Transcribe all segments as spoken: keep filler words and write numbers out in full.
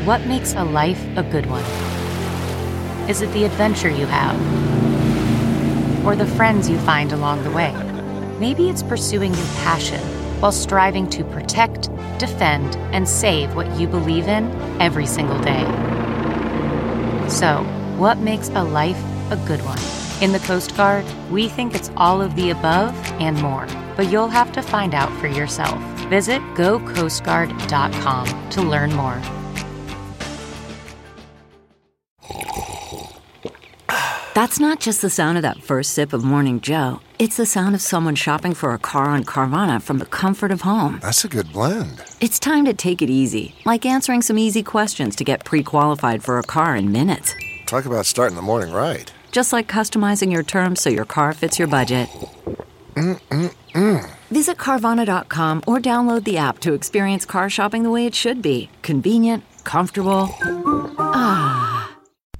What makes a life a good one? Is it the adventure you have? Or the friends you find along the way? Maybe it's pursuing your passion while striving to protect, defend, and save what you believe in every single day. So, what makes a life a good one? In the Coast Guard, we think it's all of the above and more, but you'll have to find out for yourself. Visit go coast guard dot com to learn more. That's not just the sound of that first sip of Morning Joe. It's the sound of someone shopping for a car on Carvana from the comfort of home. That's a good blend. It's time to take it easy, like answering some easy questions to get pre-qualified for a car in minutes. Talk about starting the morning right. Just like customizing your terms so your car fits your budget. Mm-mm-mm. Visit Carvana dot com or download the app to experience car shopping the way it should be. Convenient, comfortable. Ah.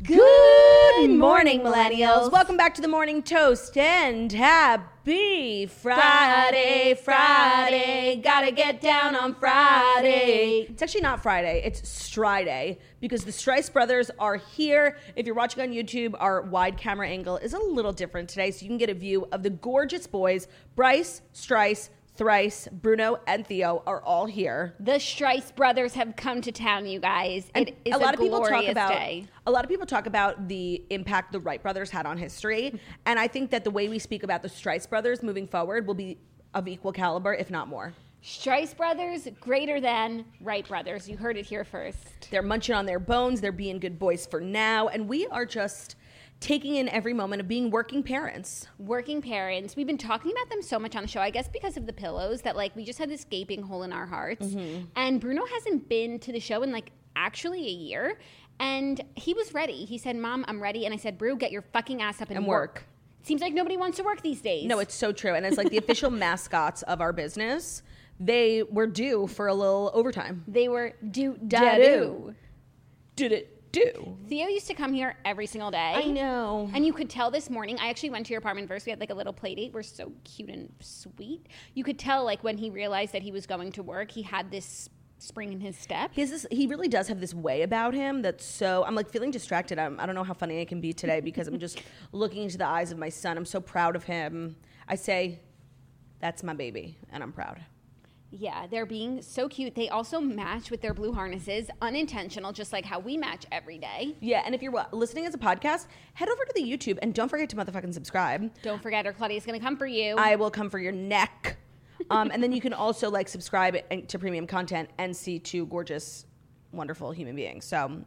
Good morning, millennials. Welcome back to the Morning Toast and happy Friday, Friday. Gotta get down on Friday. It's actually not Friday, it's Striday because the Strice brothers are here. If you're watching on YouTube, our wide camera angle is a little different today, so you can get a view of the gorgeous boys. Bryce, Strice, Thrice, Bruno, and Theo are all here. The Strice brothers have come to town, you guys. And it is a lot a of people talk about day. a lot of people talk about the impact the Wright brothers had on history, and I think that the way we speak about the Strice brothers moving forward will be of equal caliber, if not more. Strice brothers greater than Wright brothers. You heard it here first. They're munching on their bones. They're being good boys for now, and we are just taking in every moment of being working parents. Working parents. We've been talking about them so much on the show, I guess because of the pillows, that like we just had this gaping hole in our hearts. Mm-hmm. And Bruno hasn't been to the show in like actually a year. And he was ready. He said, Mom, I'm ready. And I said, Bru, get your fucking ass up and, and work. work. It seems like nobody wants to work these days. No, it's so true. And as like the official mascots of our business, they were due for a little overtime. They were due da-do. Did it do. Theo used to come here every single day. I know. And you could tell this morning, I actually went to your apartment first. We had like a little play date. We're so cute and sweet. You could tell like when he realized that he was going to work, he had this spring in his step. He has this, he really does have this way about him that's so, I'm like feeling distracted. I'm, I don't know how funny I can be today because I'm just looking into the eyes of my son. I'm so proud of him. I say, that's my baby, and I'm proud. Yeah, they're being so cute. They also match with their blue harnesses, unintentional, just like how we match every day. Yeah, and if you're listening as a podcast, head over to the YouTube and don't forget to motherfucking subscribe. Don't forget, or Claudia's going to come for you. I will come for your neck. Um, and then you can also like subscribe to premium content and see two gorgeous, wonderful human beings. So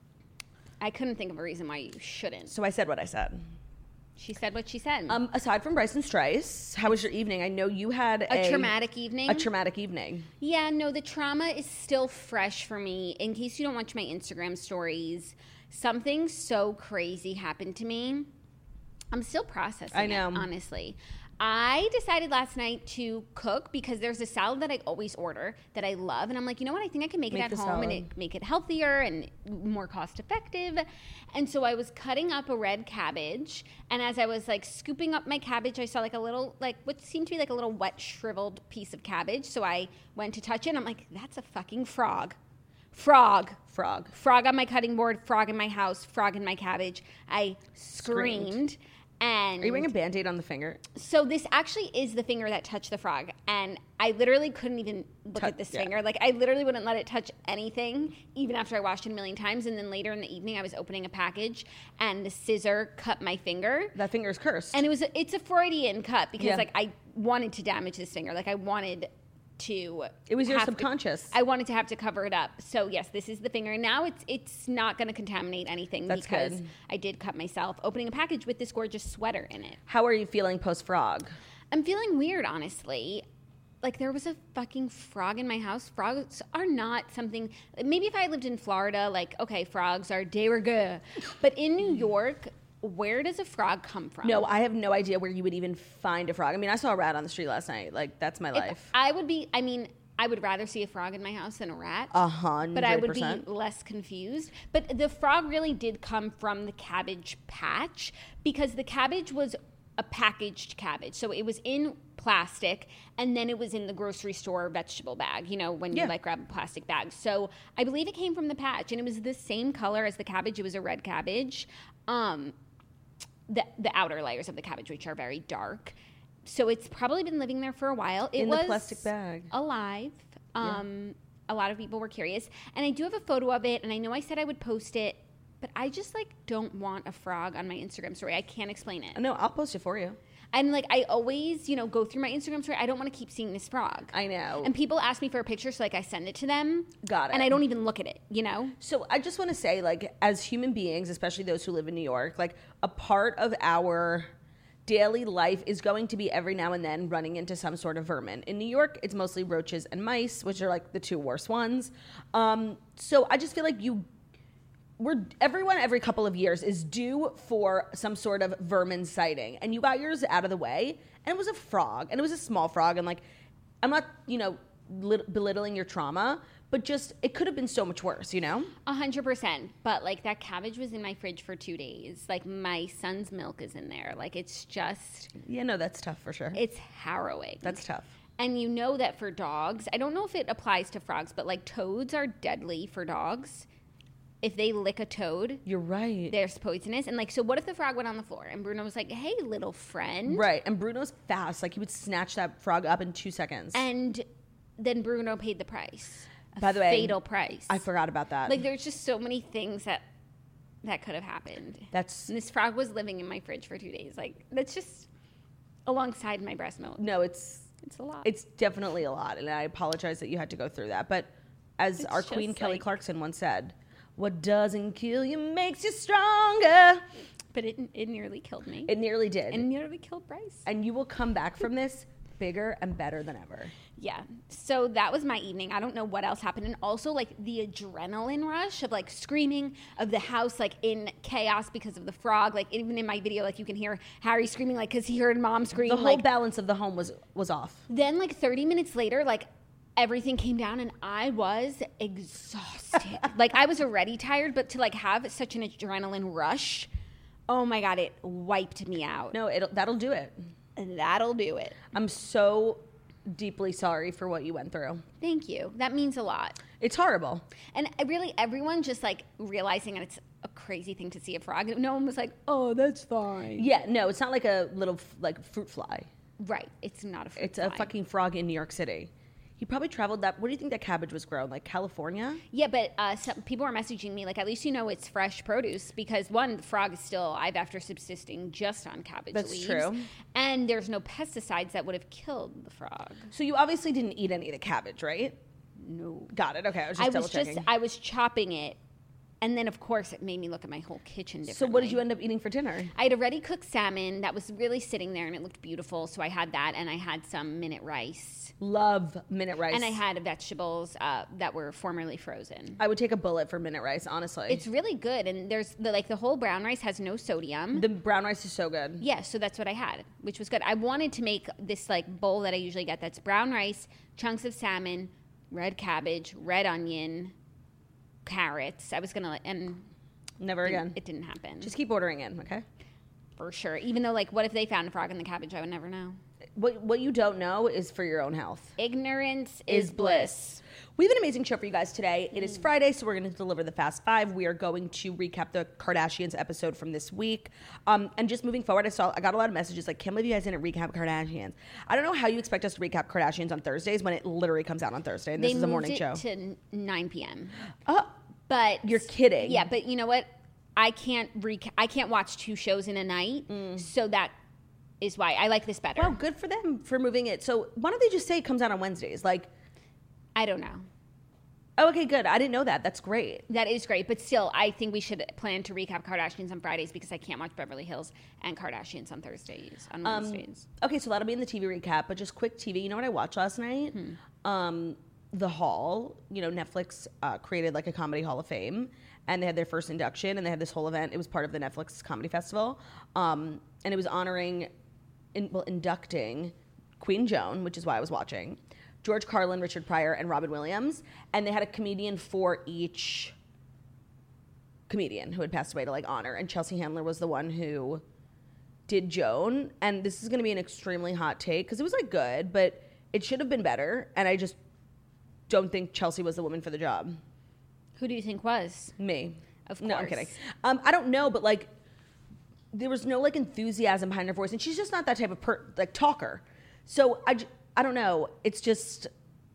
I couldn't think of a reason why you shouldn't. So I said what I said. She said what she said. Um, aside from Bryce and Strice, how was your evening? I know you had a, a traumatic evening. A traumatic evening. Yeah, no, the trauma is still fresh for me. In case you don't watch my Instagram stories, something so crazy happened to me. I'm still processing I know. it, honestly. I decided last night to cook because there's a salad that I always order that I love. And I'm like, you know what? I think I can make, make it at home salad. and it, make it healthier and more cost effective. And so I was cutting up a red cabbage. And as I was like scooping up my cabbage, I saw like a little, like what seemed to be like a little wet, shriveled piece of cabbage. So I went to touch it and I'm like, that's a fucking frog. Frog. Frog. Frog on my cutting board, frog in my house, frog in my cabbage. I screamed. screamed. And are you wearing a Band-Aid on the finger? So this actually is the finger that touched the frog. And I literally couldn't even look Touch, at this yeah. finger. Like, I literally wouldn't let it touch anything, even after I washed it a million times. And then later in the evening, I was opening a package, and the scissor cut my finger. That finger is cursed. And it was a, it's a Freudian cut because, yeah. like, I wanted to damage this finger. Like, I wanted to it was your have subconscious to, I wanted to have to cover it up. So yes, this is the finger. Now it's it's not going to contaminate anything. That's because good. I did cut myself opening a package with this gorgeous sweater in it. How are you feeling post frog? I'm feeling weird, honestly. Like, there was a fucking frog in my house. Frogs are not something, maybe if I lived in Florida, like, okay, frogs are de rigueur. But in New York, where does a frog come from? No, I have no idea where you would even find a frog. I mean, I saw a rat on the street last night. Like, that's my If life. I would be, I mean, I would rather see a frog in my house than a rat. A hundred But I would be percent. less confused. But the frog really did come from the cabbage patch because the cabbage was a packaged cabbage. So it was in plastic, and then it was in the grocery store vegetable bag, you know, when Yeah. you like grab a plastic bag. So I believe it came from the patch, and it was the same color as the cabbage. It was a red cabbage. Um, the the outer layers of the cabbage, which are very dark. So it's probably been living there for a while. It In was the plastic bag. alive. Um, A lot of people were curious. And I do have a photo of it, and I know I said I would post it, but I just, like, don't want a frog on my Instagram story. I can't explain it. No, I'll post it for you. And, like, I always, you know, go through my Instagram story. I don't want to keep seeing this frog. I know. And people ask me for a picture, so, like, I send it to them. Got it. And I don't even look at it, you know? So I just want to say, like, as human beings, especially those who live in New York, like, a part of our daily life is going to be every now and then running into some sort of vermin. In New York, it's mostly roaches and mice, which are, like, the two worst ones. Um, so I just feel like you... We're everyone every couple of years is due for some sort of vermin sighting, and you got yours out of the way, and it was a frog, and it was a small frog, and like, I'm not, you know, lit- belittling your trauma, but just it could have been so much worse, you know. A hundred percent. But like that cabbage was in my fridge for two days. Like my son's milk is in there. Like it's just, Yeah, no, that's tough for sure. it's harrowing. That's tough. And you know that for dogs, I don't know if it applies to frogs, but like toads are deadly for dogs. If they lick a toad, You're right. there's poisonous. And like, so what if the frog went on the floor and Bruno was like, hey, little friend. Right, and Bruno's fast. Like he would snatch that frog up in two seconds. And then Bruno paid the price. A By the way, fatal price. I forgot about that. Like there's just so many things that that could have happened. That's And this frog was living in my fridge for two days. Like that's just alongside my breast milk. no, it's It's a lot. it's definitely a lot, and I apologize that you had to go through that. But as It's our queen just Kelly like- Clarkson once said, "What doesn't kill you makes you stronger." but it it nearly killed me. It nearly did, and nearly killed Bryce. and you will come back from this bigger and better than ever. Yeah. So that was my evening. I don't know what else happened. And also like the adrenaline rush of like screaming, of the house like in chaos because of the frog. Like even in my video, like you can hear Harry screaming like because he heard mom scream. The whole like, balance of the home was was off. then like thirty minutes later, like everything came down and I was exhausted. Like I was already tired, but to like have such an adrenaline rush, oh my God, it wiped me out. No, it'll that'll do it. And that'll do it. I'm so deeply sorry for what you went through. Thank you. That means a lot. It's horrible. And really, everyone just like realizing that it's a crazy thing to see a frog. No one was like, "Oh, that's fine." Yeah, no, it's not like a little like fruit fly. Right. It's not a fruit It's a fly. fucking frog in New York City. He probably traveled that. Where do you think that cabbage was grown? Like California? Yeah, but uh, some people are messaging me like, at least you know it's fresh produce because one, the frog is still alive after subsisting just on cabbage That's leaves. true. And there's no pesticides that would have killed the frog. So you obviously didn't eat any of the cabbage, right? No. Got it. Okay, I was just I double was checking. just I was chopping it, and then of course it made me look at my whole kitchen differently. So what did you end up eating for dinner? I had already cooked salmon that was really sitting there and it looked beautiful. So I had that, and I had some minute rice. Love minute rice. And I had vegetables uh, that were formerly frozen. I would take a bullet for minute rice, honestly. It's really good, and there's the, like the whole brown rice has no sodium. the brown rice is so good. Yeah, so that's what I had, which was good. I wanted to make this like bowl that I usually get that's brown rice, chunks of salmon, red cabbage, red onion, carrots. I was gonna like, and Never again. it didn't happen. Just keep ordering in, okay? for sure. Even though like, what if they found a frog in the cabbage? I would never know. What what you don't know is for your own health. Ignorance is, bliss. We have an amazing show for you guys today. It is Friday, so we're going to deliver the Fast Five. We are going to recap the Kardashians episode from this week. Um, and just moving forward, I saw I got a lot of messages like, can't believe you guys didn't recap Kardashians. I don't know how you expect us to recap Kardashians on Thursdays when it literally comes out on Thursday, and this They is a moved morning it show. to nine p.m. Oh, But you're kidding. Yeah, but you know what? I can't reca- I can't watch two shows in a night, so that is why I like this better. Wow, good for them for moving it. So why don't they just say it comes out on Wednesdays? Like, I don't know. oh, okay, good. I didn't know that. That's great. That is great, but still, I think we should plan to recap Kardashians on Fridays because I can't watch Beverly Hills and Kardashians on Thursdays, on Um, Wednesdays. Okay, so that'll be in the T V recap, but just quick T V. You know what I watched last night? Um, The Hall. You know, Netflix uh, created like a comedy Hall of Fame, and they had their first induction, and they had this whole event. It was part of the Netflix Comedy Festival, um, and it was honoring, in, well, inducting Queen Joan, which is why I was watching, George Carlin, Richard Pryor, and Robin Williams, and they had a comedian for each comedian who had passed away to like honor, and Chelsea Handler was the one who did Joan, and this is going to be an extremely hot take because it was like good, but it should have been better. And I just don't think Chelsea was the woman for the job. Who do you think was? Me. Of No, I'm course. kidding. Um, I don't know, but like, there was no like enthusiasm behind her voice, and she's just not that type of per- like talker. So I, j- I don't know. It's just,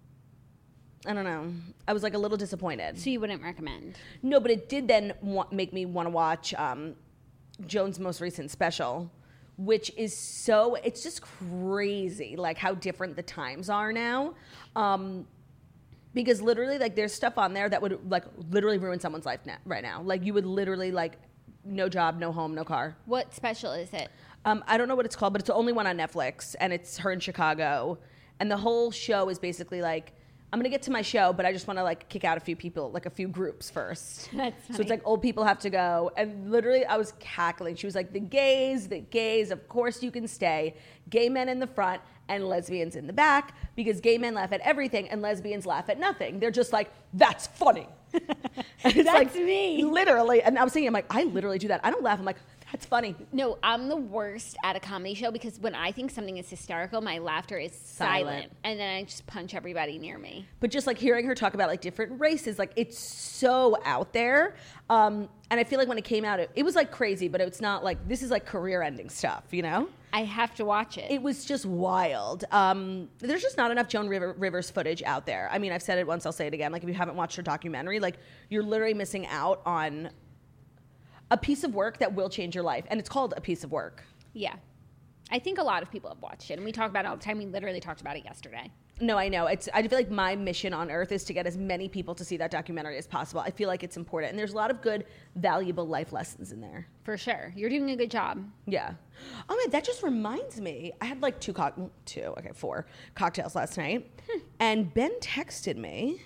I don't know. I was like a little disappointed. So you wouldn't recommend? No, but it did then wa- make me want to watch um, Joan's most recent special, which is so, it's just crazy, like how different the times are now. Um, because literally, like, there's stuff on there that would, like, literally ruin someone's life na- right now. Like, you would literally, like, no job, no home, no car. What special is it? Um, I don't know what it's called, but it's the only one on Netflix, and it's her in Chicago. And the whole show is basically like, I'm gonna get to my show, but I just want to like kick out a few people, like a few groups first. That's So funny. it's like old people have to go, and literally I was cackling. She was like, the gays, the gays, of course you can stay. Gay men in the front and lesbians in the back, because gay men laugh at everything and lesbians laugh at nothing. They're just like, that's funny. And it's That's like, me. literally. And I was thinking, I'm like, I literally do that. I don't laugh. I'm like, that's funny. No, I'm the worst at a comedy show because when I think something is hysterical, my laughter is silent. Silent. And then I just punch everybody near me. But just like hearing her talk about like different races, like it's so out there. Um, and I feel like when it came out, it, it was like crazy, but it's not like, this is like career ending stuff, you know? I have to watch it. It was just wild. Um, there's just not enough Joan River, Rivers footage out there. I mean, I've said it once, I'll say it again. Like if you haven't watched her documentary, like you're literally missing out on a piece of work that will change your life. And it's called A Piece of Work. Yeah. I think a lot of people have watched it, and we talk about it all the time. We literally talked about it yesterday. No, I know. It's. I feel like my mission on earth is to get as many people to see that documentary as possible. I feel like it's important. And there's a lot of good, valuable life lessons in there. For sure. You're doing a good job. Yeah. Oh, man, that just reminds me. I had like two, co- two, okay, four cocktails last night. And Ben texted me.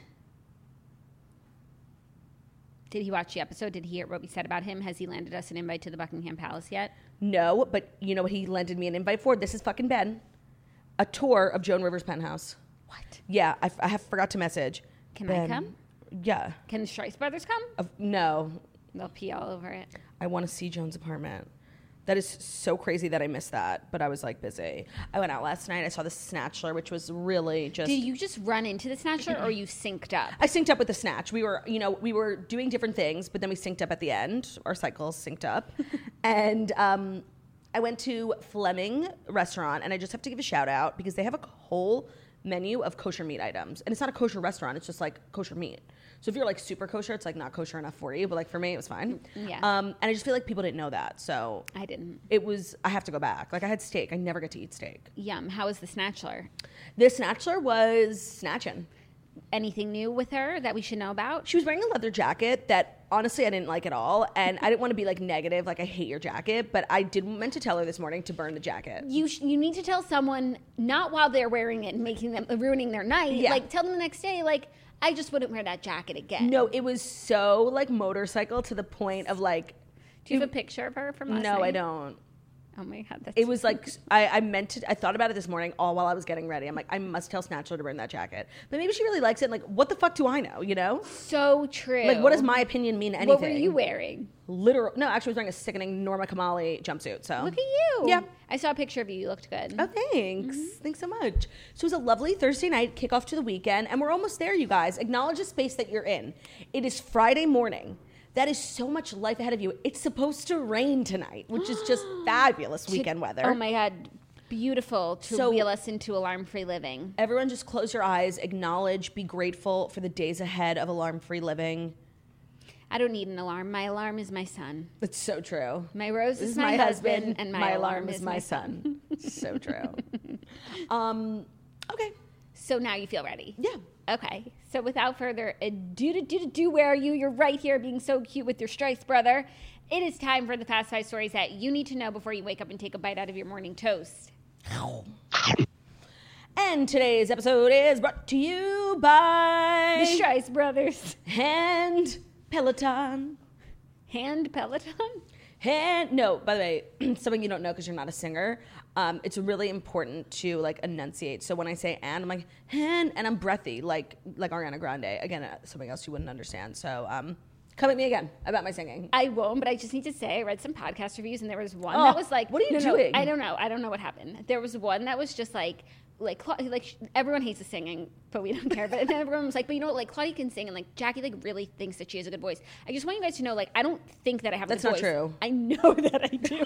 Did he watch the episode? Did he hear what we said about him? Has he landed us an invite to the Buckingham Palace yet? No, but you know what he landed me an invite for? This is fucking Ben. A tour of Joan Rivers' penthouse. What? Yeah, I, I have forgot to message. Can I come? Yeah. Can the Strice brothers come? Of, no, They'll pee all over it. I want to see Joan's apartment. That is so crazy that I missed that, but I was like busy. I went out last night. I saw the Snatchler, which was really just. Did you just run into the Snatchler or you synced up? I synced up with the Snatch. We were, you know, we were doing different things, but then we synced up at the end. Our cycles synced up, and um, I went to Fleming Restaurant, and I just have to give a shout out because they have a whole menu of kosher meat items, and it's not a kosher restaurant. It's just like kosher meat. So if you're like super kosher, it's like not kosher enough for you, but like for me, it was fine. Yeah. Um, and I just feel like people didn't know that, so I didn't. it was. I have to go back. Like I had steak. I never get to eat steak. Yum. How was the Snatchler? The Snatchler was snatching. Anything new with her that we should know about? She was wearing a leather jacket that honestly I didn't like at all, and I didn't want to be like negative, like I hate your jacket, but I did meant to tell her this morning to burn the jacket. You sh- you need to tell someone not while they're wearing it and making them ruining their night. Yeah. Like tell them the next day. Like I just wouldn't wear that jacket again. No, it was so like motorcycle to the point of like. Do you have a picture of her from last No, night? I don't. Oh my god, that's It was like I, I meant to. I thought about it this morning, all while I was getting ready. I'm like, I must tell Snatchler to burn that jacket. But maybe she really likes it. And like, what the fuck do I know? You know? so true. Like, what does my opinion mean? Anything? What were you wearing? Literal. No, actually, I was wearing a sickening Norma Kamali jumpsuit. So Look at you. Yeah. I saw a picture of you. You looked good. Oh, thanks. Thanks so much. So it was a lovely Thursday night kickoff to the weekend, and we're almost there, you guys. Acknowledge the space that you're in. It is Friday morning. That is so much life ahead of you. It's supposed to rain tonight, which is just fabulous weekend weather. Oh my god, beautiful to So- wheel us into alarm-free living. Everyone just close your eyes, acknowledge, be grateful for the days ahead of alarm-free living. I don't need an alarm. My alarm is my son. It's so true. My rose This is, my, husband, and my, alarm is my son. So true. um, okay. So now you feel ready. Yeah. Okay. So without further ado, do, do, do, where are you? You're right here being so cute with your Strice brother. It is time for the fast five stories that you need to know before you wake up and take a bite out of your morning toast. And today's episode is brought to you by The Strice brothers. Hand Peloton. Hand Peloton? Hand, no, by the way, something you don't know because you're not a singer. Um, it's really important to like enunciate. So when I say and, I'm like hand, and I'm breathy, like like Ariana Grande. Again, uh, something else you wouldn't understand. So um, Come at me again about my singing. I won't, but I just need to say I read some podcast reviews and there was one Oh, that was like, what are you no, no, doing? I don't know. I don't know what happened. There was one that was just like, like, Cla- like everyone hates the singing, but we don't care. But then everyone was like, but you know what? Like Claudia can sing, and like Jackie like really thinks that she has a good voice. I just want you guys to know, like, I don't think that I have That's a not good voice. true. I know that I do.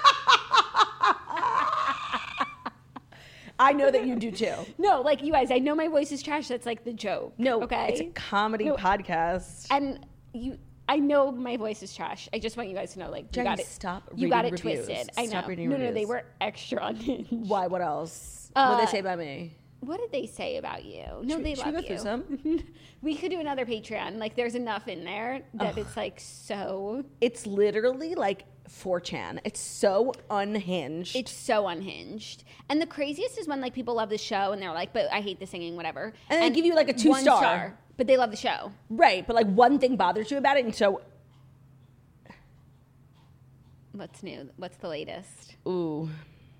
I know that you do too. No, like you guys, I know my voice is trash. That's like the joke. No, okay, it's a comedy No. podcast. And you, I know my voice is trash. I just want you guys to know, like, you Jackie, got it. stop You got it reading reviews. twisted. I know. Stop reading no, no, they reviews. were extra unhinged. Why? What else? what did Uh, they say about me? What did they say about you? No, Should- they should we love go through you. some? We could do another Patreon. Like, there's enough in there that it's like so. It's literally like four chan. It's so unhinged. It's so unhinged. And the craziest is when like people love the show and they're like, "But I hate the singing, whatever." And they give you, like, a two one star. but they love the show. right, but like one thing bothers you about it, and so What's new? What's the latest? ooh,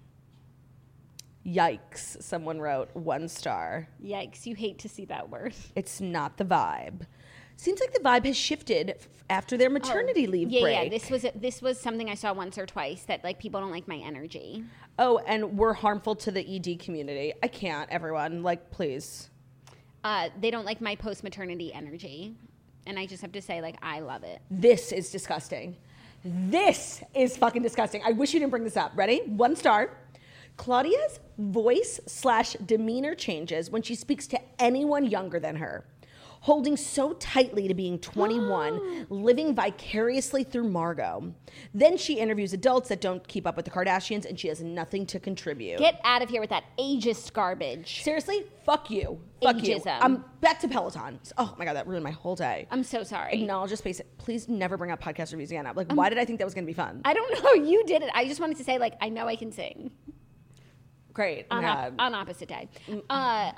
yikes! Someone wrote one star. Yikes! You hate to see that word. It's not the vibe. Seems like the vibe has shifted f- after their maternity leave Oh, Yeah, break. yeah. This was this was something I saw once or twice that like people don't like my energy. Oh, and we're harmful to the E D community. I can't, everyone. Like, please. Uh, they don't like my post maternity energy, and I just have to say, like, I love it. This is disgusting. This is fucking disgusting. I wish you didn't bring this up. Ready? One star. Claudia's voice slash demeanor changes when she speaks to anyone younger than her. Holding so tightly to being twenty-one, living vicariously through Margot. Then she interviews adults that don't keep up with the Kardashians, and she has nothing to contribute. Get out of here with that ageist garbage. Seriously, fuck you. Fuck you. Ageism. I'm back to Peloton. Oh my God, that ruined my whole day. I'm so sorry. Acknowledge a space. Please never bring up podcast reviews again. Like, why did I think that was going to be fun? I don't know. You did it. I just wanted to say, like, I know I can sing Great. Oh on, my op- God. on opposite day. Uh,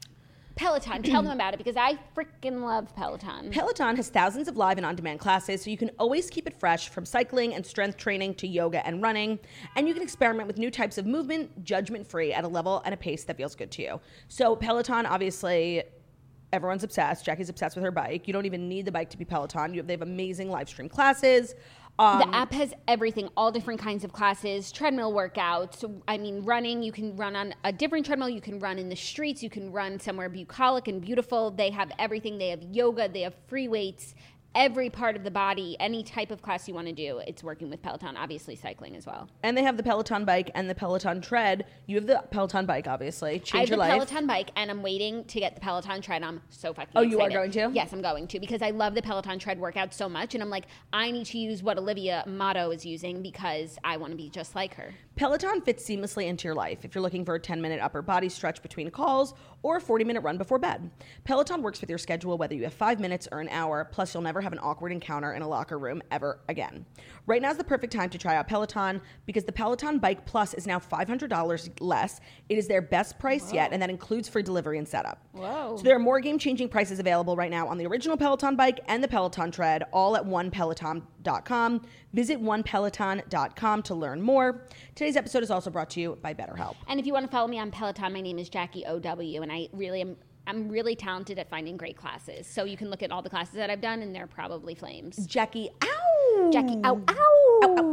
Peloton, tell them about it because I freaking love Peloton. Peloton has thousands of live and on-demand classes, so you can always keep it fresh from cycling and strength training to yoga and running. And you can experiment with new types of movement, judgment-free, at a level and a pace that feels good to you. So Peloton, obviously, everyone's obsessed. Jackie's obsessed with her bike. You don't even need the bike to be Peloton. You have, they have amazing live stream classes. Um, The app has everything, all different kinds of classes, treadmill workouts. I mean, running, you can run on a different treadmill. You can run in the streets. You can run somewhere bucolic and beautiful. They have everything. They have yoga. They have free weights. Every part of the body, any type of class you want to do, it's working with Peloton. Obviously, cycling as well. and they have the Peloton bike and the Peloton tread. You have the Peloton bike, obviously. Change I have your the life. Peloton bike, and I'm waiting to get the Peloton tread. I'm so fucking Oh, you are excited. going to? Yes, I'm going to because I love the Peloton tread workout so much, and I'm like, I need to use what Olivia Motto is using because I want to be just like her. Peloton fits seamlessly into your life if you're looking for a ten-minute upper body stretch between calls or a forty-minute run before bed. Peloton works with your schedule whether you have five minutes or an hour, plus you'll never have an awkward encounter in a locker room ever again. Right now is the perfect time to try out Peloton because the Peloton Bike Plus is now five hundred dollars less. It is their best price yet, and that includes free delivery and setup. Whoa. So there are more game-changing prices available right now on the original Peloton bike and the Peloton tread, all at one peloton dot com. Visit one peloton dot com to learn more. Today's episode is also brought to you by BetterHelp. And if you want to follow me on Peloton, my name is Jackie O W, and I really am. I'm really talented at finding great classes. So you can look at all the classes that I've done, and they're probably flames. Jackie, ow! Jackie, ow, ow! Ow, ow,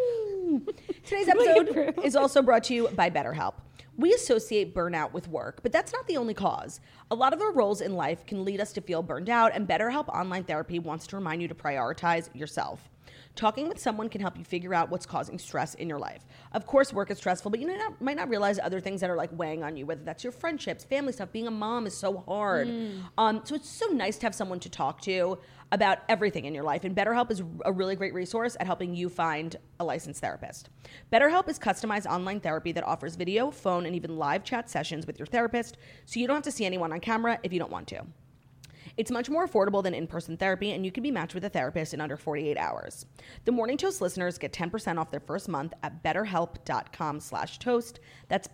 ow. Today's episode is also brought to you by BetterHelp. We associate burnout with work, but that's not the only cause. A lot of our roles in life can lead us to feel burned out, and BetterHelp Online Therapy wants to remind you to prioritize yourself. Talking with someone can help you figure out what's causing stress in your life. Of course, work is stressful, but you might not, might not realize other things that are like weighing on you, whether that's your friendships, family stuff. Being a mom is so hard. Mm. Um, so it's so nice to have someone to talk to about everything in your life. And BetterHelp is a really great resource at helping you find a licensed therapist. BetterHelp is customized online therapy that offers video, phone, and even live chat sessions with your therapist, so you don't have to see anyone on camera if you don't want to. It's much more affordable than in-person therapy, and you can be matched with a therapist in under forty-eight hours. The Morning Toast listeners get ten percent off their first month at betterhelp.com slash toast. That's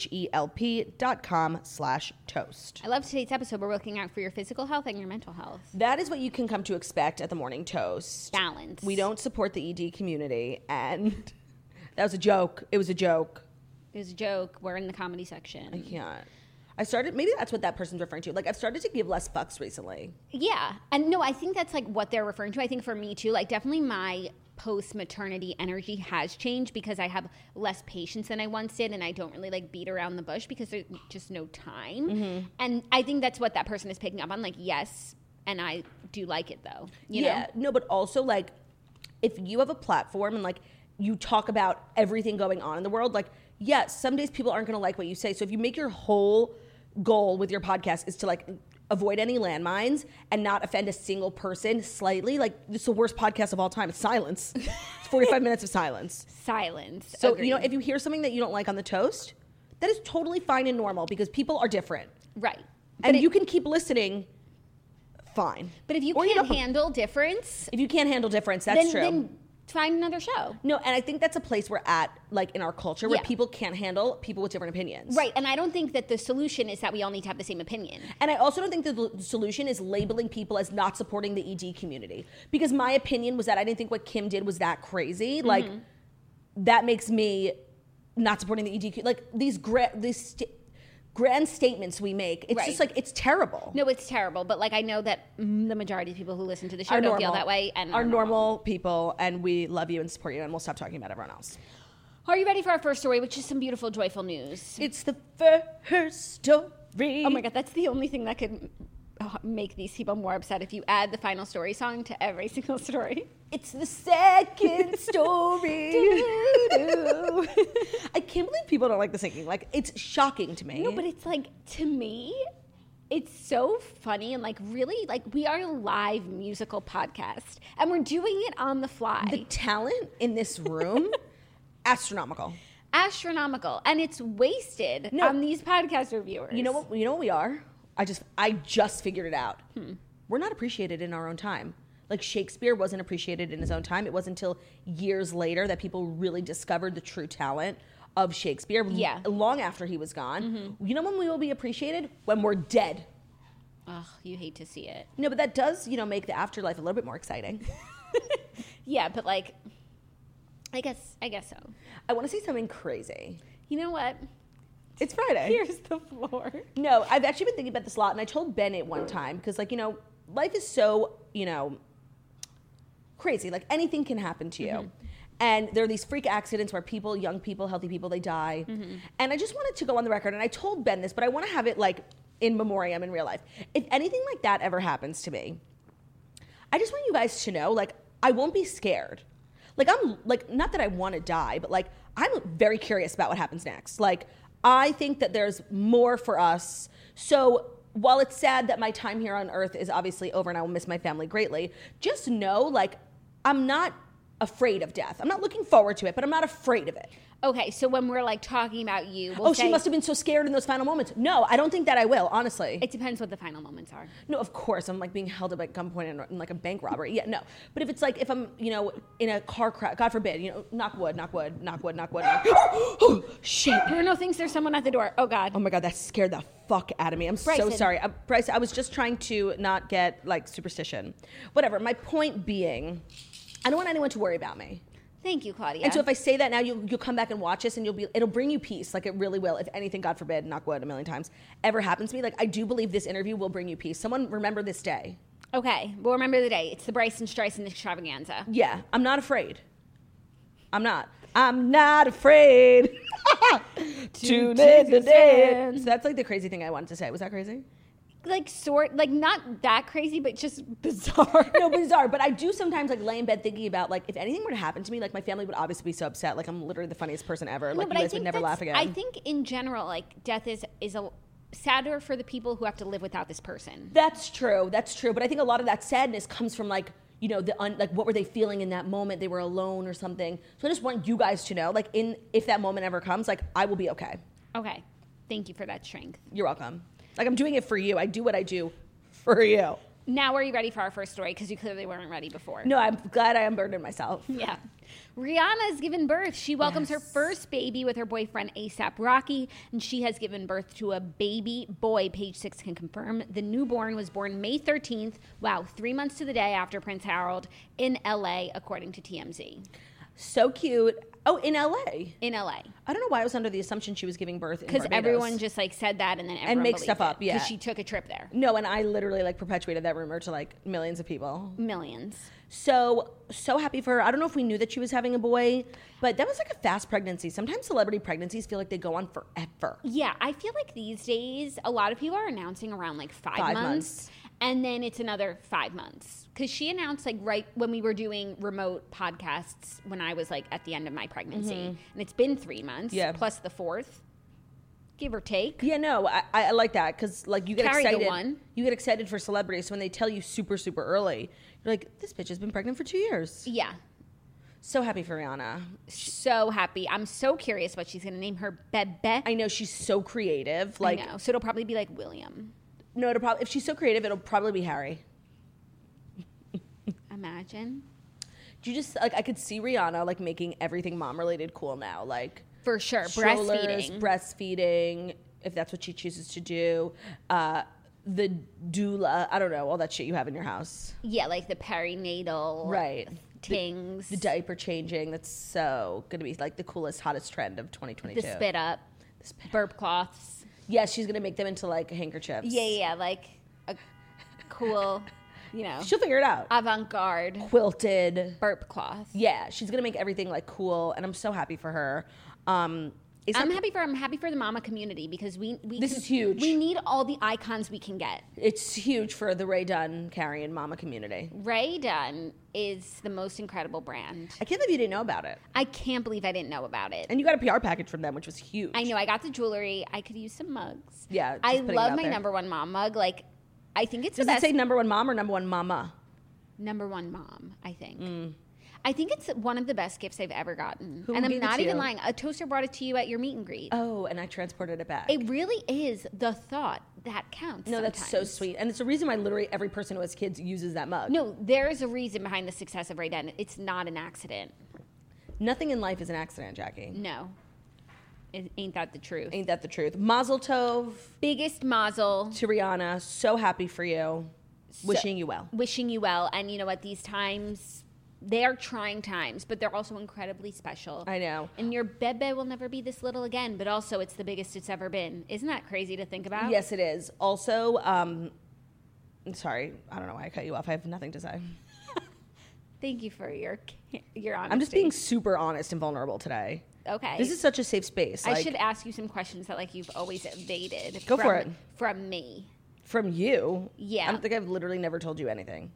betterhelp.com slash toast. I love today's episode. We're looking out for your physical health and your mental health. That is what you can come to expect at the Morning Toast. Balance. We don't support the E D community, and that was a joke. It was a joke. It was a joke. We're in the comedy section. I can't. I started, maybe that's what that person's referring to. Like, I've started to give less fucks recently. Yeah. And no, I think that's like what they're referring to. I think for me too, like definitely my post-maternity energy has changed because I have less patience than I once did, and I don't really like beat around the bush because there's just no time. Mm-hmm. And I think that's what that person is picking up on. Like, yes, and I do like it though. You yeah. know? No, but also like, if you have a platform and like you talk about everything going on in the world, like, yes, some days people aren't going to like what you say. So if you make your whole goal with your podcast is to like avoid any landmines and not offend a single person slightly, like, it's the worst podcast of all time. It's silence. It's forty-five minutes of silence. Silence. So, Agreed. you know, if you hear something that you don't like on the toast, that is totally fine and normal because people are different. Right. And it, you can keep listening, fine. But if you Or can't don't. handle difference, If you can't handle difference, that's then, true. then find another show. No, and I think that's a place we're at, like, in our culture where Yeah. people can't handle people with different opinions. Right. And I don't think that the solution is that we all need to have the same opinion. And I also don't think that the solution is labeling people as not supporting the E D community. Because my opinion was that I didn't think what Kim did was that crazy. Like, that makes me not supporting the E D community. Like, these, gra- these st- grand statements we make, it's Right. just like, it's terrible. No, it's terrible. But like, I know that mm, the majority of people who listen to the show Are don't normal. feel that way. And are are normal people, and we love you and support you, and we'll stop talking about everyone else. Are you ready for our first story, which is some beautiful, joyful news? It's the first story. Oh my God, that's the only thing that could uh, make these people more upset if you add the final story song to every single story. It's the second story. I can't believe people don't like the singing. Like, it's shocking to me. No, but it's like, to me, it's so funny and like really, like, we are a live musical podcast and we're doing it on the fly. The talent in this room, astronomical. Astronomical. And it's wasted No. on these podcast reviewers. You know what? You know what we are? I just, I just figured it out. Hmm. We're not appreciated in our own time. Like, Shakespeare wasn't appreciated in his own time. It wasn't until years later that people really discovered the true talent of Shakespeare. Yeah. Long after he was gone. Mm-hmm. You know when we will be appreciated? When we're dead. Ugh, you hate to see it. No, but that does, you know, make the afterlife a little bit more exciting. Yeah, but like, I guess, I guess so. I want to say something crazy. You know what? It's Friday. Here's the floor. No, I've actually been thinking about this a lot, and I told Bennett one time, because, like, you know, life is so, you know, crazy. Like, anything can happen to you. Mm-hmm. And there are these freak accidents where people, young people, healthy people, they die. Mm-hmm. And I just wanted to go on the record, and I told Ben this, but I want to have it, like, in memoriam in real life. If anything like that ever happens to me, I just want you guys to know, like, I won't be scared. Like, I'm, like, not that I want to die, but, like, I'm very curious about what happens next. Like, I think that there's more for us. So while it's sad that my time here on Earth is obviously over and I will miss my family greatly, just know, like, I'm not afraid of death. I'm not looking forward to it, but I'm not afraid of it. Okay, so when we're like talking about you, we'll Oh, say, she must have been so scared in those final moments. No, I don't think that I will, honestly. It depends what the final moments are. No, of course, I'm like being held up at gunpoint in, in like a bank robbery. Yeah, no. But if it's like, if I'm, you know, in a car crash, God forbid, you know, knock wood, knock wood, knock wood, knock wood. Knock. Oh, shit. Bruno thinks there's someone at the door. Oh, God. Oh my God, that scared the fuck out of me. I'm Bryson. so sorry. Uh, Bryce, I was just trying to not get like superstition. Whatever. My point being, I don't want anyone to worry about me. Thank you, Claudia. And so if I say that now, you'll, you'll come back and watch this and you'll be, it'll bring you peace. Like, it really will. If anything, God forbid, knock wood a million times, ever happens to me, like, I do believe this interview will bring you peace. Someone remember this day. Okay, we'll remember the day. It's the Bryson Streisand extravaganza. Yeah, I'm not afraid. I'm not. I'm not afraid to live the day. So that's like the crazy thing I wanted to say. Was that crazy? Like, sort, like, not that crazy, but just bizarre. No, bizarre. But I do sometimes like lay in bed thinking about, like, if anything were to happen to me, like, my family would obviously be so upset. Like, I'm literally the funniest person ever. No, Like, but you I guys would think never that's- laugh again. I think in general, like, death is is a sadder for the people who have to live without this person. That's true. That's true. But I think a lot of that sadness comes from, like, you know, the un, like, what were they feeling in that moment? They were alone or something. So I just want you guys to know, like, in if that moment ever comes, like, I will be okay. Okay, thank you for that strength. You're welcome. Like, I'm doing it for you. I do what I do for you. Now, are you ready for our first story? Because you clearly weren't ready before. No, I'm glad I unburdened myself. Yeah. Rihanna's given birth. She welcomes Yes. her first baby with her boyfriend ASAP Rocky, and she has given birth to a baby boy. Page Six can confirm the newborn was born May thirteenth. Wow, three months to the day after Prince Harold in L A, according to T M Z. So cute. Oh, in L A. In L A. I don't know why I was under the assumption she was giving birth in Because Barbados. everyone just like said that and then everyone And make believed stuff up, it, yeah. Because she took a trip there. No, and I literally like perpetuated that rumor to like millions of people. Millions. So, so happy for her. I don't know if we knew that she was having a boy, but that was like a fast pregnancy. Sometimes celebrity pregnancies feel like they go on forever. Yeah, I feel like these days a lot of people are announcing around like five, Five months, months. and then it's another five months. Because she announced like right when we were doing remote podcasts when I was like at the end of my pregnancy, and it's been three months Yeah. plus the fourth, give or take. Yeah, no, I, I like that because like you get Carry the excited. one. You get excited for celebrities when they tell you super, super early. You're like, this bitch has been pregnant for two years. Yeah. So happy for Rihanna. So happy. I'm so curious what she's going to name her Bebe. I know she's so creative. Like, I know. So it'll probably be like William. no, it'll probably if she's so creative, it'll probably be Harry. Imagine. Do you just like I could see Rihanna like making everything mom related cool now, like For sure. strollers, Breastfeeding. breastfeeding, if that's what she chooses to do. Uh, the doula, I don't know, all that shit you have in your house. Yeah, like the perinatal. Right. Things. The diaper changing, that's so going to be like the coolest, hottest trend of twenty twenty-two. The spit up. Burp cloths. Yes, she's going to make them into like handkerchiefs. Yeah, yeah, yeah, like a cool, you know, She'll figure it out. avant-garde Quilted. burp cloth. Yeah, she's going to make everything like cool, and I'm so happy for her. Um, is I'm that- happy for I'm happy for the mama community because we we This can- is huge. We need all the icons we can get. It's huge for the Ray Dunn, Carrie, and Mama community. Ray Dunn is the most incredible brand. I can't believe you didn't know about it. I can't believe I didn't know about it. And you got a P R package from them, which was huge. I know I got the jewelry. I could use some mugs. Yeah, just I putting it love out my there. number one mom mug. Like, I think it's Does the it best. say number one mom or number one mama? Number one mom, I think. I think it's one of the best gifts I've ever gotten. Who and I'm gave it not to even you? lying. A toaster brought it to you at your meet and greet. Oh, and I transported it back. It really is the thought that counts. no, that's so sometimes. sweet. And it's a reason why literally every person who has kids uses that mug. No, there is a reason behind the success of Ray Dunn. It's not an accident. Nothing in life is an accident, Jackie. No. It, ain't that the truth? Ain't that the truth? Mazel tov Biggest mazel. to Rihanna. So happy for you. Wishing you well. Wishing you well. And you know what? These times, they are trying times, but they're also incredibly special. I know. And your bebe will never be this little again, but also it's the biggest it's ever been. Isn't that crazy to think about? Yes, it is. Also, um, I'm sorry, I don't know why I cut you off. I have nothing to say. Thank you for your your honesty. I'm just being super honest and vulnerable today. okay. This is such a safe space. I like, should ask you some questions that like you've always evaded. Go from, for it. From me. from you. Yeah. I don't think I've literally never told you anything.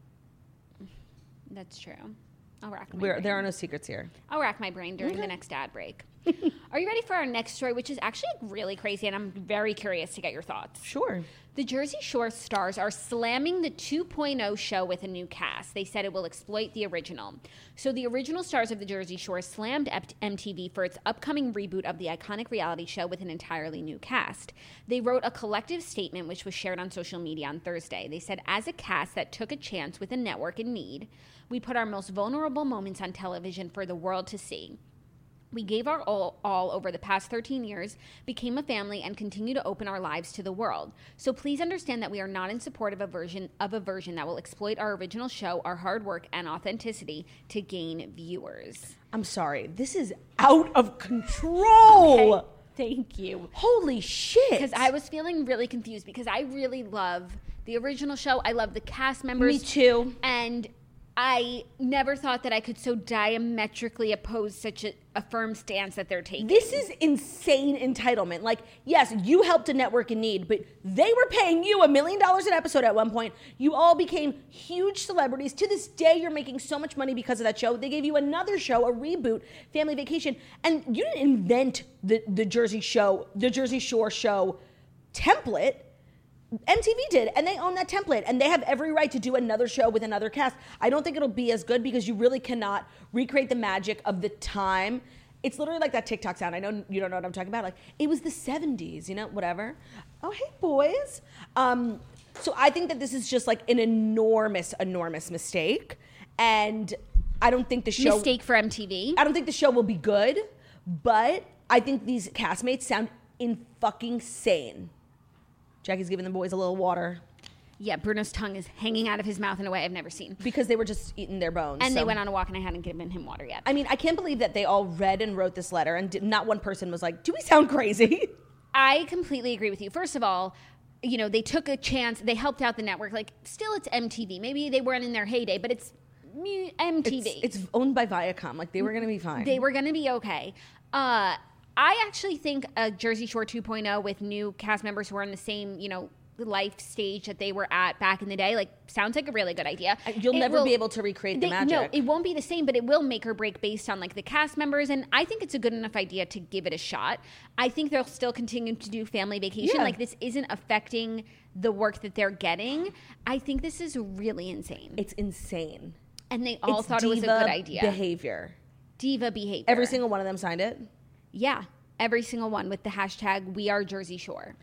That's true. I'll rack my We're, brain. there are no secrets here. I'll rack my brain during the next ad break. Are you ready for our next story, which is actually really crazy, and I'm very curious to get your thoughts. Sure. The Jersey Shore stars are slamming the two point oh show with a new cast. They said it will exploit the original. So the original stars of the Jersey Shore slammed M T V for its upcoming reboot of the iconic reality show with an entirely new cast. They wrote a collective statement which was shared on social media on Thursday. They said, as a cast that took a chance with a network in need, we put our most vulnerable moments on television for the world to see. We gave our all, all over the past thirteen years, became a family, and continue to open our lives to the world. So please understand that we are not in support of a version of a version that will exploit our original show, our hard work, and authenticity to gain viewers. I'm sorry. This is out of control. Okay, thank you. Holy shit. Because I was feeling really confused because I really love the original show. I love the cast members. Me too. And I never thought that I could so diametrically oppose such a, a firm stance that they're taking. This is insane entitlement. Like, yes, you helped a network in need, but they were paying you a million dollars an episode at one point. You all became huge celebrities. To this day, you're making so much money because of that show. They gave you another show, a reboot, Family Vacation, and you didn't invent the, the Jersey show, the Jersey Shore show template. M T V did, and they own that template, and they have every right to do another show with another cast. I don't think it'll be as good because you really cannot recreate the magic of the time. It's literally like that TikTok sound. I know you don't know what I'm talking about. Like, it was the seventies, you know, whatever. Oh, hey, boys. Um, so I think that this is just like an enormous, enormous mistake, and I don't think the show... Mistake for M T V. I don't think the show will be good, but I think these castmates sound in fucking sane. Jackie's giving the boys a little water. Yeah, Bruno's tongue is hanging out of his mouth in a way I've never seen. Because they were just eating their bones. And so. they went on a walk and I hadn't given him water yet. I mean, I can't believe that they all read and wrote this letter and did, not one person was like, do we sound crazy? I completely agree with you. First of all, you know, they took a chance. They helped out the network. Like, still it's M T V. Maybe they weren't in their heyday, but it's M T V. It's, it's owned by Viacom. Like, they were going to be fine. They were going to be okay. Uh, I actually think a Jersey Shore two point oh with new cast members who are in the same, you know, life stage that they were at back in the day, like, sounds like a really good idea. You'll It never will- be able to recreate the they- magic. No, it won't be the same, but it will make or break based on, like, the cast members, and I think it's a good enough idea to give it a shot. I think they'll still continue to do Family Vacation. Yeah. Like, this isn't affecting the work that they're getting. I think this is really insane. It's insane. And they all It's thought it was a diva good idea. behavior. Diva behavior. Every single one of them signed it? Yeah, every single one with the hashtag We Are Jersey Shore.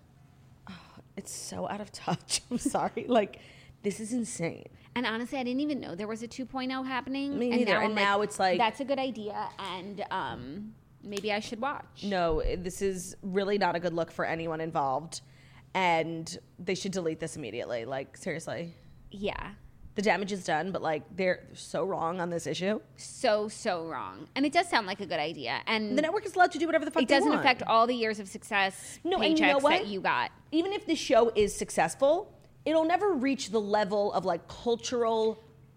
It's so out of touch. I'm sorry. Like, this is insane. And honestly, I didn't even know there was a two point oh happening. Me and neither. Now And I'm now it's like- that's a good idea, and um, maybe I should watch. No, this is really not a good look for anyone involved. And they should delete this immediately. Like, seriously. Yeah, The damage is done, but, like, they're so wrong on this issue. so so wrong. And it does sound like a good idea. And The network is allowed to do whatever the fuck it they doesn't want. affect all the years of success No, paychecks and you know what? that you got. Even if the show is successful, it'll never reach the level of, like, cultural...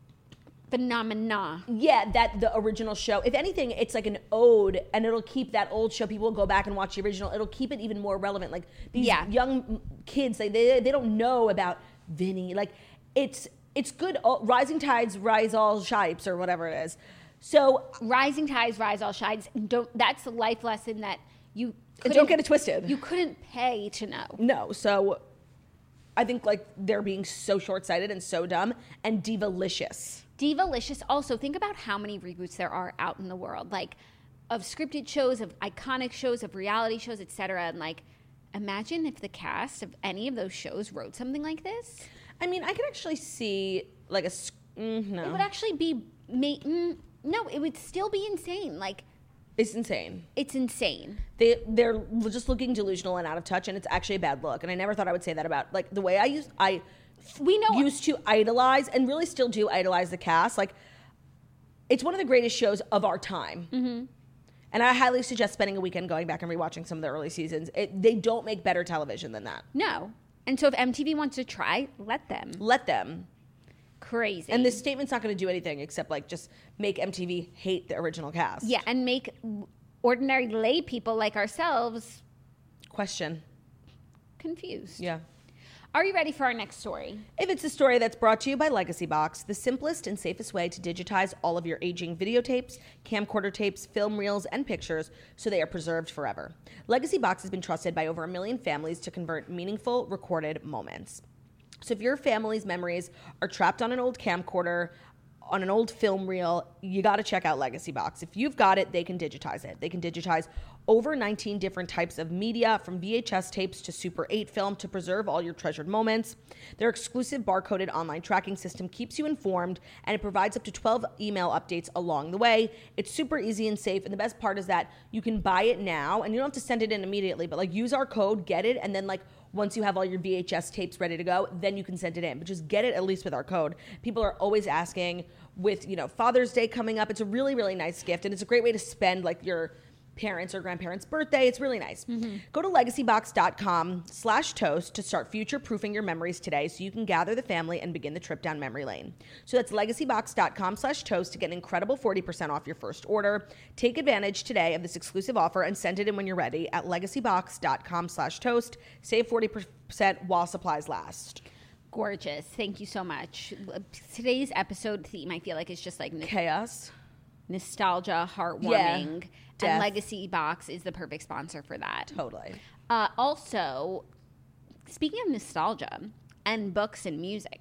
Phenomena. Yeah, that the original show. If anything, it's like an ode, and it'll keep that old show. People will go back and watch the original. It'll keep it even more relevant. Like, these Yeah. young kids, they, they they don't know about Vinny. Like, it's it's good. All, rising tides rise all ships, or whatever it is. So Rising tides rise all shides. Don't. That's a life lesson that you don't couldn't- get it twisted. You couldn't pay to know. no, so I think, like, they're being so short-sighted and so dumb and divalicious. Divalicious. Also, think about how many reboots there are out in the world, like of scripted shows, of iconic shows, of reality shows, et cetera. And like, imagine if the cast of any of those shows wrote something like this. I mean, I could actually see like a s- mm, no. It would actually be ma- mm, no, it would still be insane. Like, It's insane. it's insane. They they're just looking delusional and out of touch, and it's actually a bad look. And I never thought I would say that about, like, the way I used I We know used to idolize and really still do idolize the cast. Like, it's one of the greatest shows of our time. Mm-hmm. And I highly suggest spending a weekend going back and rewatching some of the early seasons. It, they don't make better television than that. no. And so if M T V wants to try, let them. Let them. Crazy. And this statement's not going to do anything except, like, just make M T V hate the original cast. yeah, and make ordinary lay people like ourselves Question. confused. Yeah. Are you ready for our next story? If it's a story that's brought to you by Legacy Box, the simplest and safest way to digitize all of your aging videotapes, camcorder tapes, film reels, and pictures so they are preserved forever. Legacy Box has been trusted by over a million families to convert meaningful recorded moments. So if your family's memories are trapped on an old camcorder, on an old film reel, you got to check out Legacy Box. If you've got it, they can digitize it. They can digitize over nineteen different types of media, from V H S tapes to Super eight film, to preserve all your treasured moments. Their exclusive barcoded online tracking system keeps you informed, and it provides up to twelve email updates along the way. It's super easy and safe, and the best part is that you can buy it now, and you don't have to send it in immediately, but, like, use our code, get it, and then, like, once you have all your V H S tapes ready to go, then you can send it in. But just get it at least with our code. People are always asking, with, you know, Father's Day coming up. It's a really, really nice gift, and it's a great way to spend, like, your parents' or grandparents' birthday. It's really nice. Mm-hmm. Go to legacybox.com slash toast to start future-proofing your memories today so you can gather the family and begin the trip down memory lane. So that's legacybox.com slash toast to get an incredible forty percent off your first order. Take advantage today of this exclusive offer and send it in when you're ready at legacybox.com slash toast. Save forty percent while supplies last. Gorgeous. Thank you so much. Today's episode theme, I feel like, is just like n- Chaos. nostalgia, heartwarming. Yeah. Death. And Legacy Box is the perfect sponsor for that. Totally. Uh, also, speaking of nostalgia and books and music,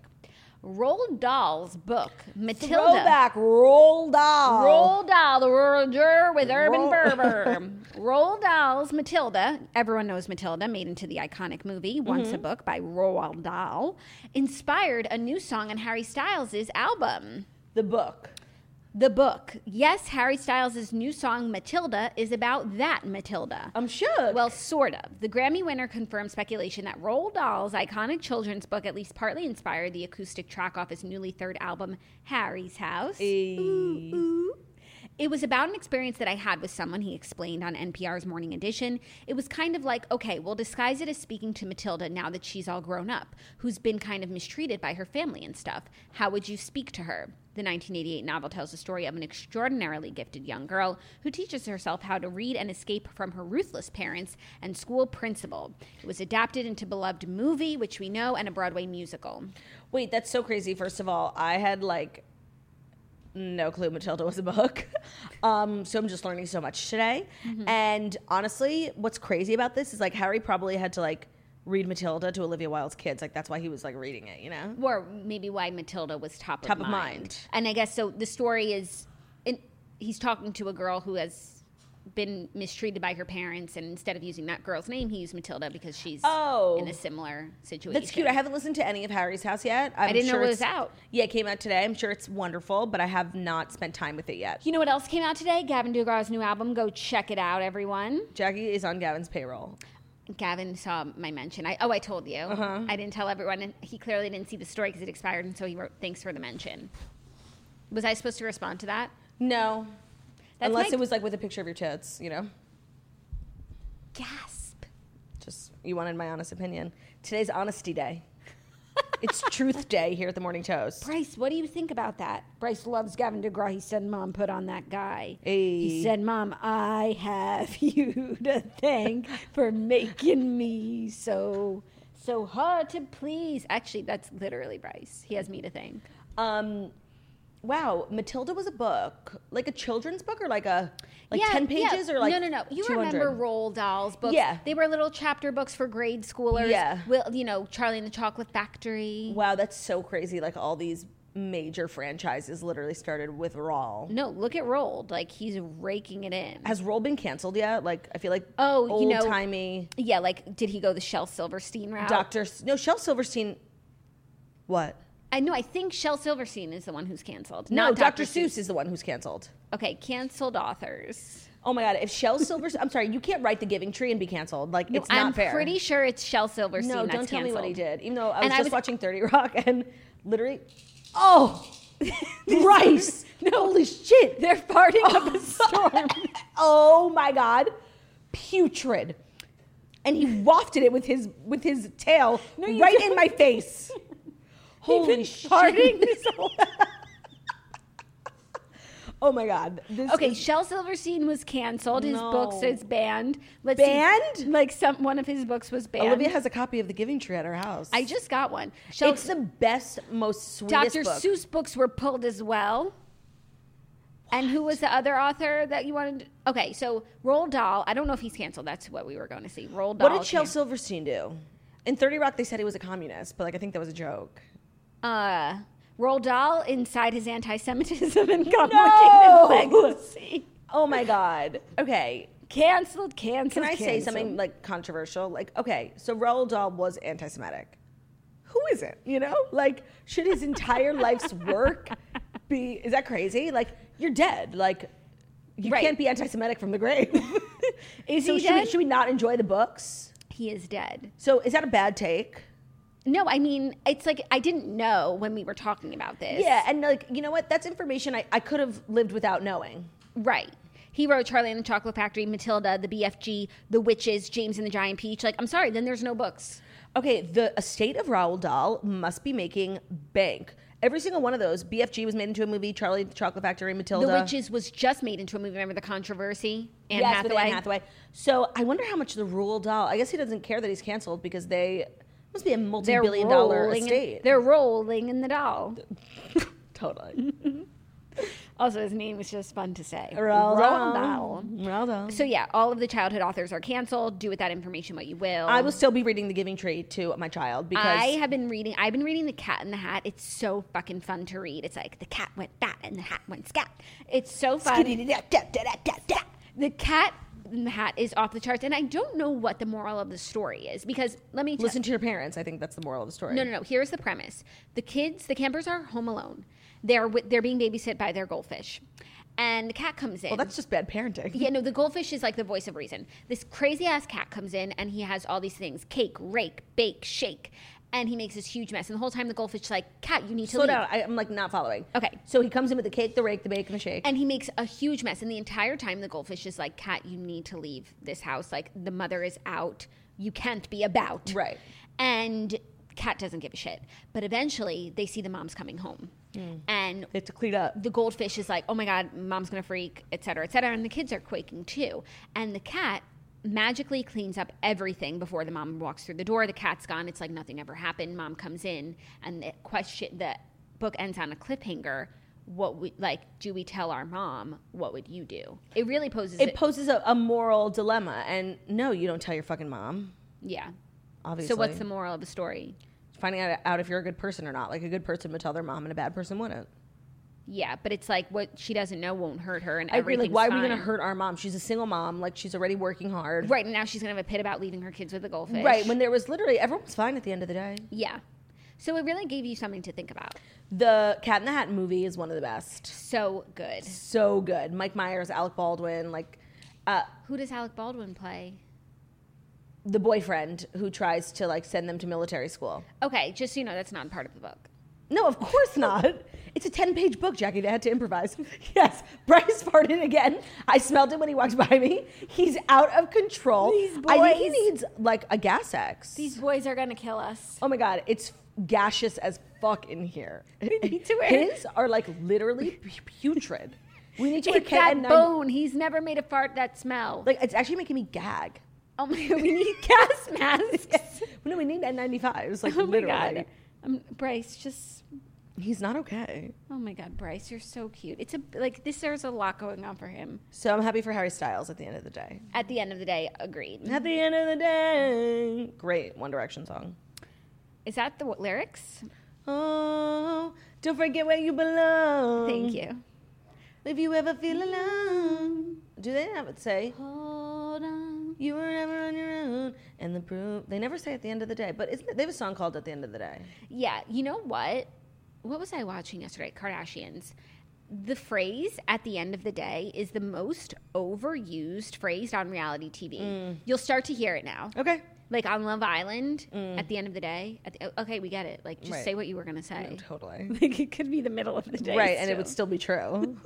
Roald Dahl's book, Matilda. Throwback Roald Dahl. Roald Dahl, the rural juror with Urban Roald- Berber. Roald Dahl's Matilda, everyone knows Matilda, made into the iconic movie, Once Mm-hmm. a Book by Roald Dahl, inspired a new song on Harry Styles' album. The book. The book. Yes, Harry Styles' new song, Matilda, is about that Matilda. I'm shook. Well, sort of. The Grammy winner confirmed speculation that Roald Dahl's iconic children's book at least partly inspired the acoustic track off his newly third album, Harry's House. Hey. Ooh, ooh. It was about an experience that I had with someone, he explained on N P R's Morning Edition. It was kind of like, okay, we'll disguise it as speaking to Matilda now that she's all grown up, who's been kind of mistreated by her family and stuff. How would you speak to her? The nineteen eighty-eight novel tells the story of an extraordinarily gifted young girl who teaches herself how to read and escape from her ruthless parents and school principal. It was adapted into a beloved movie, which we know, and a Broadway musical. Wait, that's so crazy. First of all, I had like no clue Matilda was a book. Um, so I'm just learning so much today. Mm-hmm. And honestly, what's crazy about this is like Harry probably had to like read Matilda to Olivia Wilde's kids. Like that's why he was like reading it, you know? Or maybe why Matilda was top, top of, of mind. mind. And I guess so the story is, in, he's talking to a girl who has been mistreated by her parents, and instead of using that girl's name, he used Matilda because she's oh, in a similar situation. That's cute. I haven't listened to any of Harry's House yet. I'm I didn't sure know it was out. Yeah, it came out today. I'm sure it's wonderful, but I have not spent time with it yet. You know what else came out today? Gavin DeGraw's new album. Go check it out, everyone. Jackie is on Gavin's payroll. Gavin saw my mention. I, oh, I told you. Uh-huh. I didn't tell everyone, and he clearly didn't see the story because it expired, and so he wrote, thanks for the mention. Was I supposed to respond to that? No. That's Unless my... it was like with a picture of your tits, you know? Gasp. Just, you wanted my honest opinion. Today's honesty day. It's truth day here at the Morning Toast. Bryce, what do you think about that? Bryce loves Gavin DeGraw. He said, Mom, put on that guy. Hey. He said, Mom, I have you to thank for making me so, so hard to please. Actually, that's literally Bryce. He has me to thank. Um, wow, Matilda was a book. Like a children's book or like a, like yeah, ten pages yeah. or like No, no, no. You two hundred? remember Roald Dahl's books? Yeah. They were little chapter books for grade schoolers. Yeah. Will, you know, Charlie and the Chocolate Factory. Wow, that's so crazy. Like all these major franchises literally started with Roald. No, look at Roald. Like he's raking it in. Has Roald been canceled yet? Like I feel like oh, old you know, timey. Yeah, like did he go the Shel Silverstein route? Doctor No, Shel Silverstein. What? I know. I think Shel Silverstein is the one who's canceled. No, not Doctor Seuss. Seuss is the one who's canceled. Okay, canceled authors. Oh my God! If Shel Silverstein, I'm sorry, you can't write The Giving Tree and be canceled. Like No, it's not I'm fair. pretty sure it's Shel Silverstein. No, that's don't tell canceled. me what he did. Even though I was And just I was- watching thirty Rock and literally, oh, Bryce, No, holy shit, they're farting up a storm. oh my God, putrid. And he wafted it with his with his tail you right don't. in my face. Holy been shit. farting this whole- Oh my God. This Okay, is- Shel Silverstein was canceled. His No. books is banned. Let's Banned? See, like some one of his books was banned. Olivia has a copy of The Giving Tree at her house. I just got one. Shel, It's the best, most sweetest Doctor book. Seuss books were pulled as well. And who was the other author that you wanted? To, okay, so Roald Dahl. I don't know if he's canceled. That's what we were going to see. Roald Dahl. What did Shel can- Silverstein do? In thirty Rock, they said he was a communist, but like I think that was a joke. Uh, Roald Dahl inside his anti-Semitism and complicated No! legacy. Oh my God. Okay. Canceled, canceled. Can I say canceled. something like controversial? Like, okay, so Roald Dahl was anti-Semitic. Who isn't? You know, like, should his entire life's work be? Is that crazy? Like, you're dead. Like, you Right. can't be anti-Semitic from the grave. Is so he should dead? we, should we not enjoy the books? He is dead. So is that a bad take? No, I mean, it's like I didn't know when we were talking about this. Yeah, and like, you know what? That's information I, I could have lived without knowing. Right. He wrote Charlie and the Chocolate Factory, Matilda, The B F G, The Witches, James and the Giant Peach. Like, I'm sorry, then there's no books. Okay, the estate of Roald Dahl must be making bank. Every single one of those. B F G was made into a movie. Charlie and the Chocolate Factory, Matilda. The Witches was just made into a movie. Remember the controversy? Anne yes, Hathaway. with Anne Hathaway. So I wonder how much the Roald Dahl. I guess he doesn't care that he's canceled because they must be a They're multi-billion dollar rolling in- estate. they're rolling in the doll. totally. Also, his name is just fun to say. Roald Dahl. Dahl. Roald Dahl. So yeah, all of the childhood authors are canceled. Do with that information what you will. I will still be reading The Giving Tree to my child because I have been reading. I've been reading The Cat in the Hat. It's so fucking fun to read. It's like the cat went bat and the hat went scat. It's so fun. The cat the hat is off the charts. And I don't know what the moral of the story is because let me tell Listen to your parents. I think that's the moral of the story. No, no, no. Here's the premise. The kids, the campers are home alone. They're wi- they're being babysit by their goldfish. And the cat comes in. Well, that's just bad parenting. Yeah, no, the goldfish is like the voice of reason. This crazy ass cat comes in and he has all these things: cake, rake, bake, shake. And he makes this huge mess. And the whole time the goldfish is like, cat, you need to Slow leave. down. I, I'm like not following. Okay. So he comes in with the cake, the rake, the bake, and the shake. And he makes a huge mess. And the entire time the goldfish is like, cat, you need to leave this house. Like, the mother is out. You can't be about. Right. And cat doesn't give a shit. But eventually they see the mom's coming home. Mm. And they have to clean up. The goldfish is like, oh my God, mom's going to freak, et cetera, et cetera. And the kids are quaking too. And the cat magically cleans up everything before the mom walks through the door. The cat's gone. It's like nothing ever happened. Mom comes in, and the question, the book ends on a cliffhanger. What would, like, do we tell our mom? What would you do? It really poses. It, it poses a, a moral dilemma, and no, you don't tell your fucking mom. Yeah, obviously. So what's the moral of the story? Finding out, out if you're a good person or not. Like, a good person would tell their mom, and a bad person wouldn't. Yeah, but it's like what she doesn't know won't hurt her, and I agree. Like, why fine. are we going to hurt our mom? She's a single mom. Like, she's already working hard. Right, and now she's going to have a pit about leaving her kids with a goldfish. Right, when there was literally, everyone was fine at the end of the day. Yeah. So it really gave you something to think about. The Cat in the Hat movie is one of the best. So good. So good. Mike Myers, Alec Baldwin, like... Uh, Who does Alec Baldwin play? The boyfriend who tries to, like, send them to military school. Okay, just so you know, that's not part of the book. No, of course not. It's a ten-page book, Jackie. They had to improvise. Yes, Bryce farted again. I smelled it when he walked by me. He's out of control. These boys. I think he needs, like, a gas X. These boys are going to kill us. Oh, my God. It's gaseous as fuck in here. We need to wear... His are, like, literally putrid. We need to wear it's K that N ninety bone. He's never made a fart that smell. Like, it's actually making me gag. Oh, my God. We need gas masks. Yes. No, we need N ninety-fives. Like, oh literally. My God. Um, Bryce, just... He's not okay. Oh my God, Bryce, you're so cute. It's a like this. There's a lot going on for him. So I'm happy for Harry Styles at the end of the day. At the end of the day, agreed. At the end of the day, great One Direction song. Is that the lyrics? Oh, don't forget where you belong. Thank you. If you ever feel alone, do they have it say? Hold on. You were never on your own, and the proof. They never say at the end of the day, but isn't it, they have a song called "At the End of the Day"? Yeah, you know what? What was I watching yesterday? Kardashians. The phrase "at the end of the day" is the most overused phrase on reality T V. Mm. You'll start to hear it now. Okay. Like on Love Island, mm. at the end of the day. At the, okay, we get it. Like, just right. say what you were going to say. No, totally. Like, it could be the middle of the day. Right, still. and it would still be true.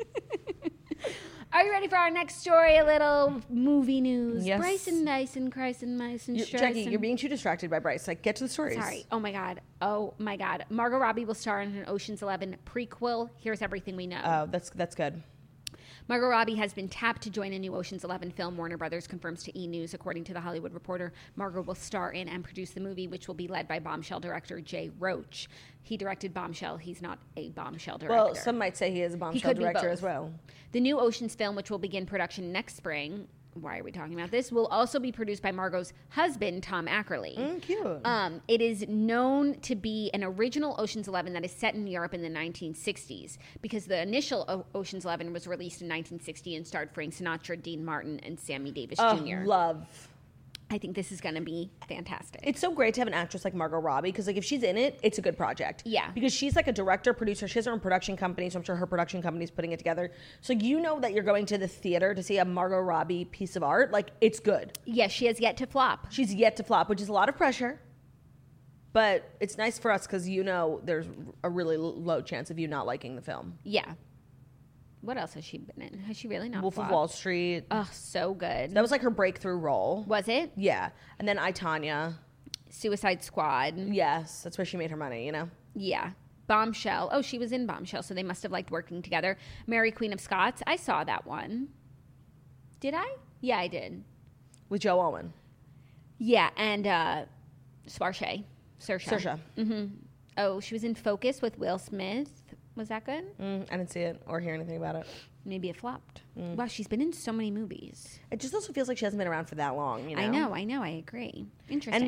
Are you ready for our next story? A little movie news. Yes. Bryson Dyson, Kryson, Myson, you're, Jackie, you're being too distracted by Bryce. Like, get to the stories. Sorry. Oh, my God. Oh, my God. Margot Robbie will star in an Ocean's Eleven prequel. Here's everything we know. Oh, that's that's good. Margot Robbie has been tapped to join a new Ocean's Eleven film. Warner Brothers confirms to E! News. According to The Hollywood Reporter, Margot will star in and produce the movie, which will be led by Bombshell director Jay Roach. He directed Bombshell. He's not a Bombshell director. Well, some might say he is a Bombshell director as well. The new Ocean's film, which will begin production next spring, why are we talking about this, will also be produced by Margot's husband, Tom Ackerley. Mm, cute. Um, it is known to be an original Ocean's Eleven that is set in Europe in the nineteen sixties because the initial o- Ocean's Eleven was released in nineteen sixty and starred Frank Sinatra, Dean Martin, and Sammy Davis oh, Junior Love. I think this is going to be fantastic. It's so great to have an actress like Margot Robbie because, like, if she's in it, it's a good project. Yeah. Because she's like a director, producer. She has her own production company, so I'm sure her production company's putting it together. So you know that you're going to the theater to see a Margot Robbie piece of art. Like, it's good. Yes, she has yet to flop. She's yet to flop, which is a lot of pressure. But it's nice for us because you know there's a really low chance of you not liking the film. Yeah. What else has she been in? Has she really not Wolf flopped? of Wall Street. Oh, so good. That was like her breakthrough role. Was it? Yeah. And then I, Tonya. Suicide Squad. Yes. That's where she made her money, you know? Yeah. Bombshell. Oh, she was in Bombshell, so they must have liked working together. Mary Queen of Scots. I saw that one. Did I? Yeah, I did. With Joe Alwyn. Yeah, and uh, Saoirse. Saoirse. Saoirse. Mm-hmm. Oh, she was in Focus with Will Smith. Was that good? Mm, I didn't see it or hear anything about it. Maybe it flopped. Mm. Wow, she's been in so many movies. It just also feels like she hasn't been around for that long, you know? I know, I know, I agree. Interesting. And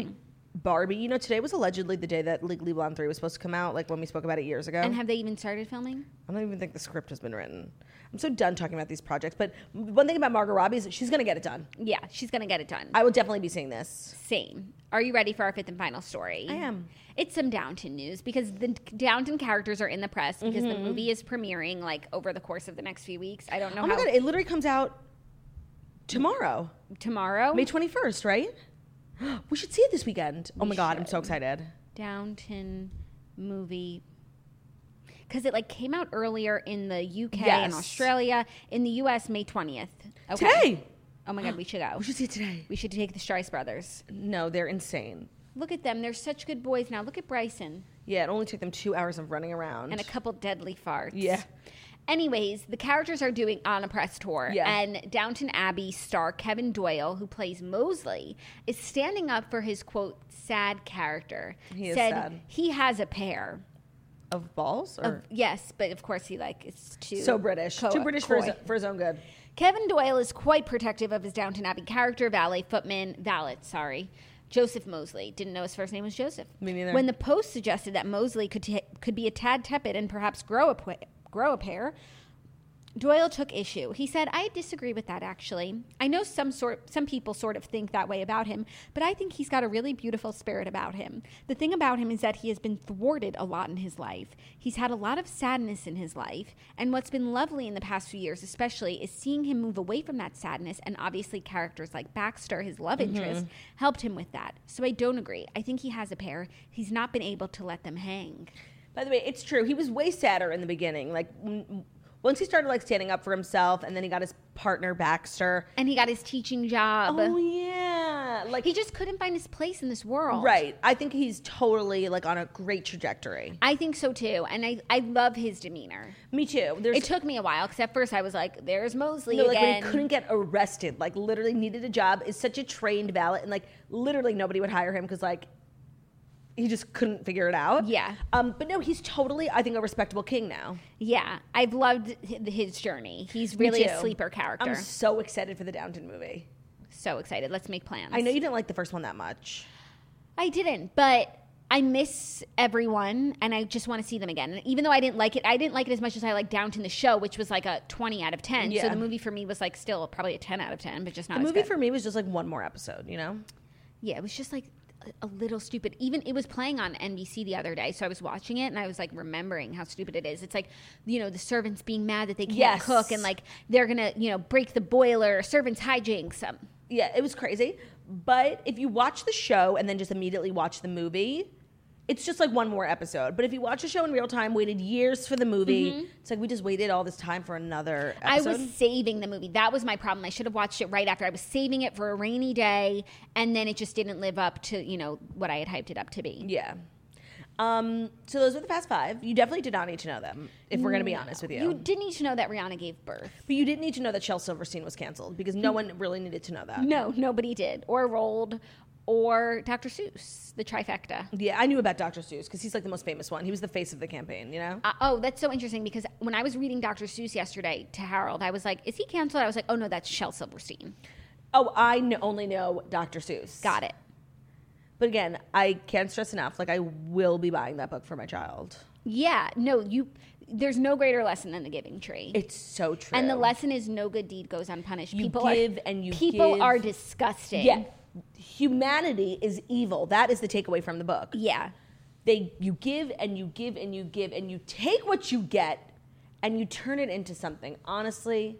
Barbie. You know, today was allegedly the day that Legally Blonde three was supposed to come out, like when we spoke about it years ago. And have they even started filming? I don't even think the script has been written. I'm so done talking about these projects. But one thing about Margot Robbie is that she's going to get it done. Yeah, she's going to get it done. I will definitely be seeing this. Same. Are you ready for our fifth and final story? I am. It's some Downton news because the Downton characters are in the press because Mm-hmm. the movie is premiering like over the course of the next few weeks. I don't know Oh how. my God, it literally comes out tomorrow. Tomorrow? May twenty-first, right? We should see it this weekend. Oh We my God, I'm should. so excited. Downton movie. Because it like came out earlier in the U K Yes. and Australia. In the U S, May twentieth. Okay. Today! Oh my God, we should go. We should see it today. We should take the Strice brothers. No, they're insane. Look at them. They're such good boys now. Look at Bryson. Yeah, it only took them two hours of running around. And a couple deadly farts. Yeah. Anyways, the characters are doing on a press tour, Yeah. and Downton Abbey star Kevin Doyle, who plays Mosley, is standing up for his quote sad character. He is Said sad. he has a pair. Of balls? Or Of, yes, but of course he like is too so British. co- Too British for his, coy. for his own good. Kevin Doyle is quite protective of his Downton Abbey character, valet footman, valet, sorry, Joseph Mosley. Didn't know his first name was Joseph. Me neither. When the Post suggested that Mosley could t- could be a tad tepid and perhaps grow a p- grow a pair, Doyle took issue. He said, "I disagree with that, actually. I know some sort, some people sort of think that way about him, but I think he's got a really beautiful spirit about him. The thing about him is that he has been thwarted a lot in his life. He's had a lot of sadness in his life, and what's been lovely in the past few years especially is seeing him move away from that sadness, and obviously characters like Baxter, his love interest, helped him with that. So I don't agree. I think he has a pair. He's not been able to let them hang." By the way, it's true. He was way sadder in the beginning. Like, m- once he started, like, standing up for himself, and then he got his partner, Baxter. And he got his teaching job. Oh, yeah. Like, He just couldn't find his place in this world. right. I think he's totally, like, on a great trajectory. I think so too, and I, I love his demeanor. Me too. There's It took me a while because at first I was like, "There's Mosley No, like when again." he couldn't get arrested, like literally needed a job, is such a trained valet, and like literally nobody would hire him because like he just couldn't figure it out. Yeah. Um, but no, he's totally, I think, a respectable king now. Yeah, I've loved hi- his journey. He's Me really too. a sleeper character. I'm so excited for the Downton movie. so excited. Let's make plans. I know you didn't like the first one that much. I didn't, but I miss everyone, and I just want to see them again. And even though I didn't like it, I didn't like it as much as I liked Downton the show, which was like a twenty out of ten. So Yeah. the movie for me was like still probably a ten out of ten, but just not The as movie good. for me was just like one more episode, you know? Yeah, it was just like a- a little stupid. Even it was playing on N B C the other day, so I was watching it and I was like remembering how stupid it is. It's like, you know, the servants being mad that they can't Yes. cook and like they're gonna, you know, break the boiler, servants hijinks. Um, Yeah, it was crazy. But if you watch the show and then just immediately watch the movie, it's just like one more episode. But if you watch the show in real time, waited years for the movie, it's like we just waited all this time for another episode. I was saving the movie. That was my problem. I should have watched it right after. I was saving it for a rainy day, and then it just didn't live up to, you know, what I had hyped it up to be. Yeah. Um, so those are the Fast Five. You definitely did not need to know them, if we're going to be honest with you. You did need to know that Rihanna gave birth. But you didn't need to know that Shel Silverstein was canceled because no one really needed to know that. No, nobody did. Or Rolled, or Doctor Seuss, the trifecta. Yeah, I knew about Doctor Seuss because he's like the most famous one. He was the face of the campaign, you know? Uh, oh, that's so interesting because when I was reading Doctor Seuss yesterday to Harold, I was like, is he canceled? I was like, oh no, that's Shel Silverstein. Oh, I kn- only know Doctor Seuss. Got it. But again, I can't stress enough. Like, I will be buying that book for my child. Yeah, no, you. There's no greater lesson than the giving tree. It's so true. And the lesson is no good deed goes unpunished. You people give are, and you people give. are disgusting. Yeah. Humanity is evil. That is the takeaway from the book. Yeah. They, you give and you give and you give and you take what you get and you turn it into something. Honestly,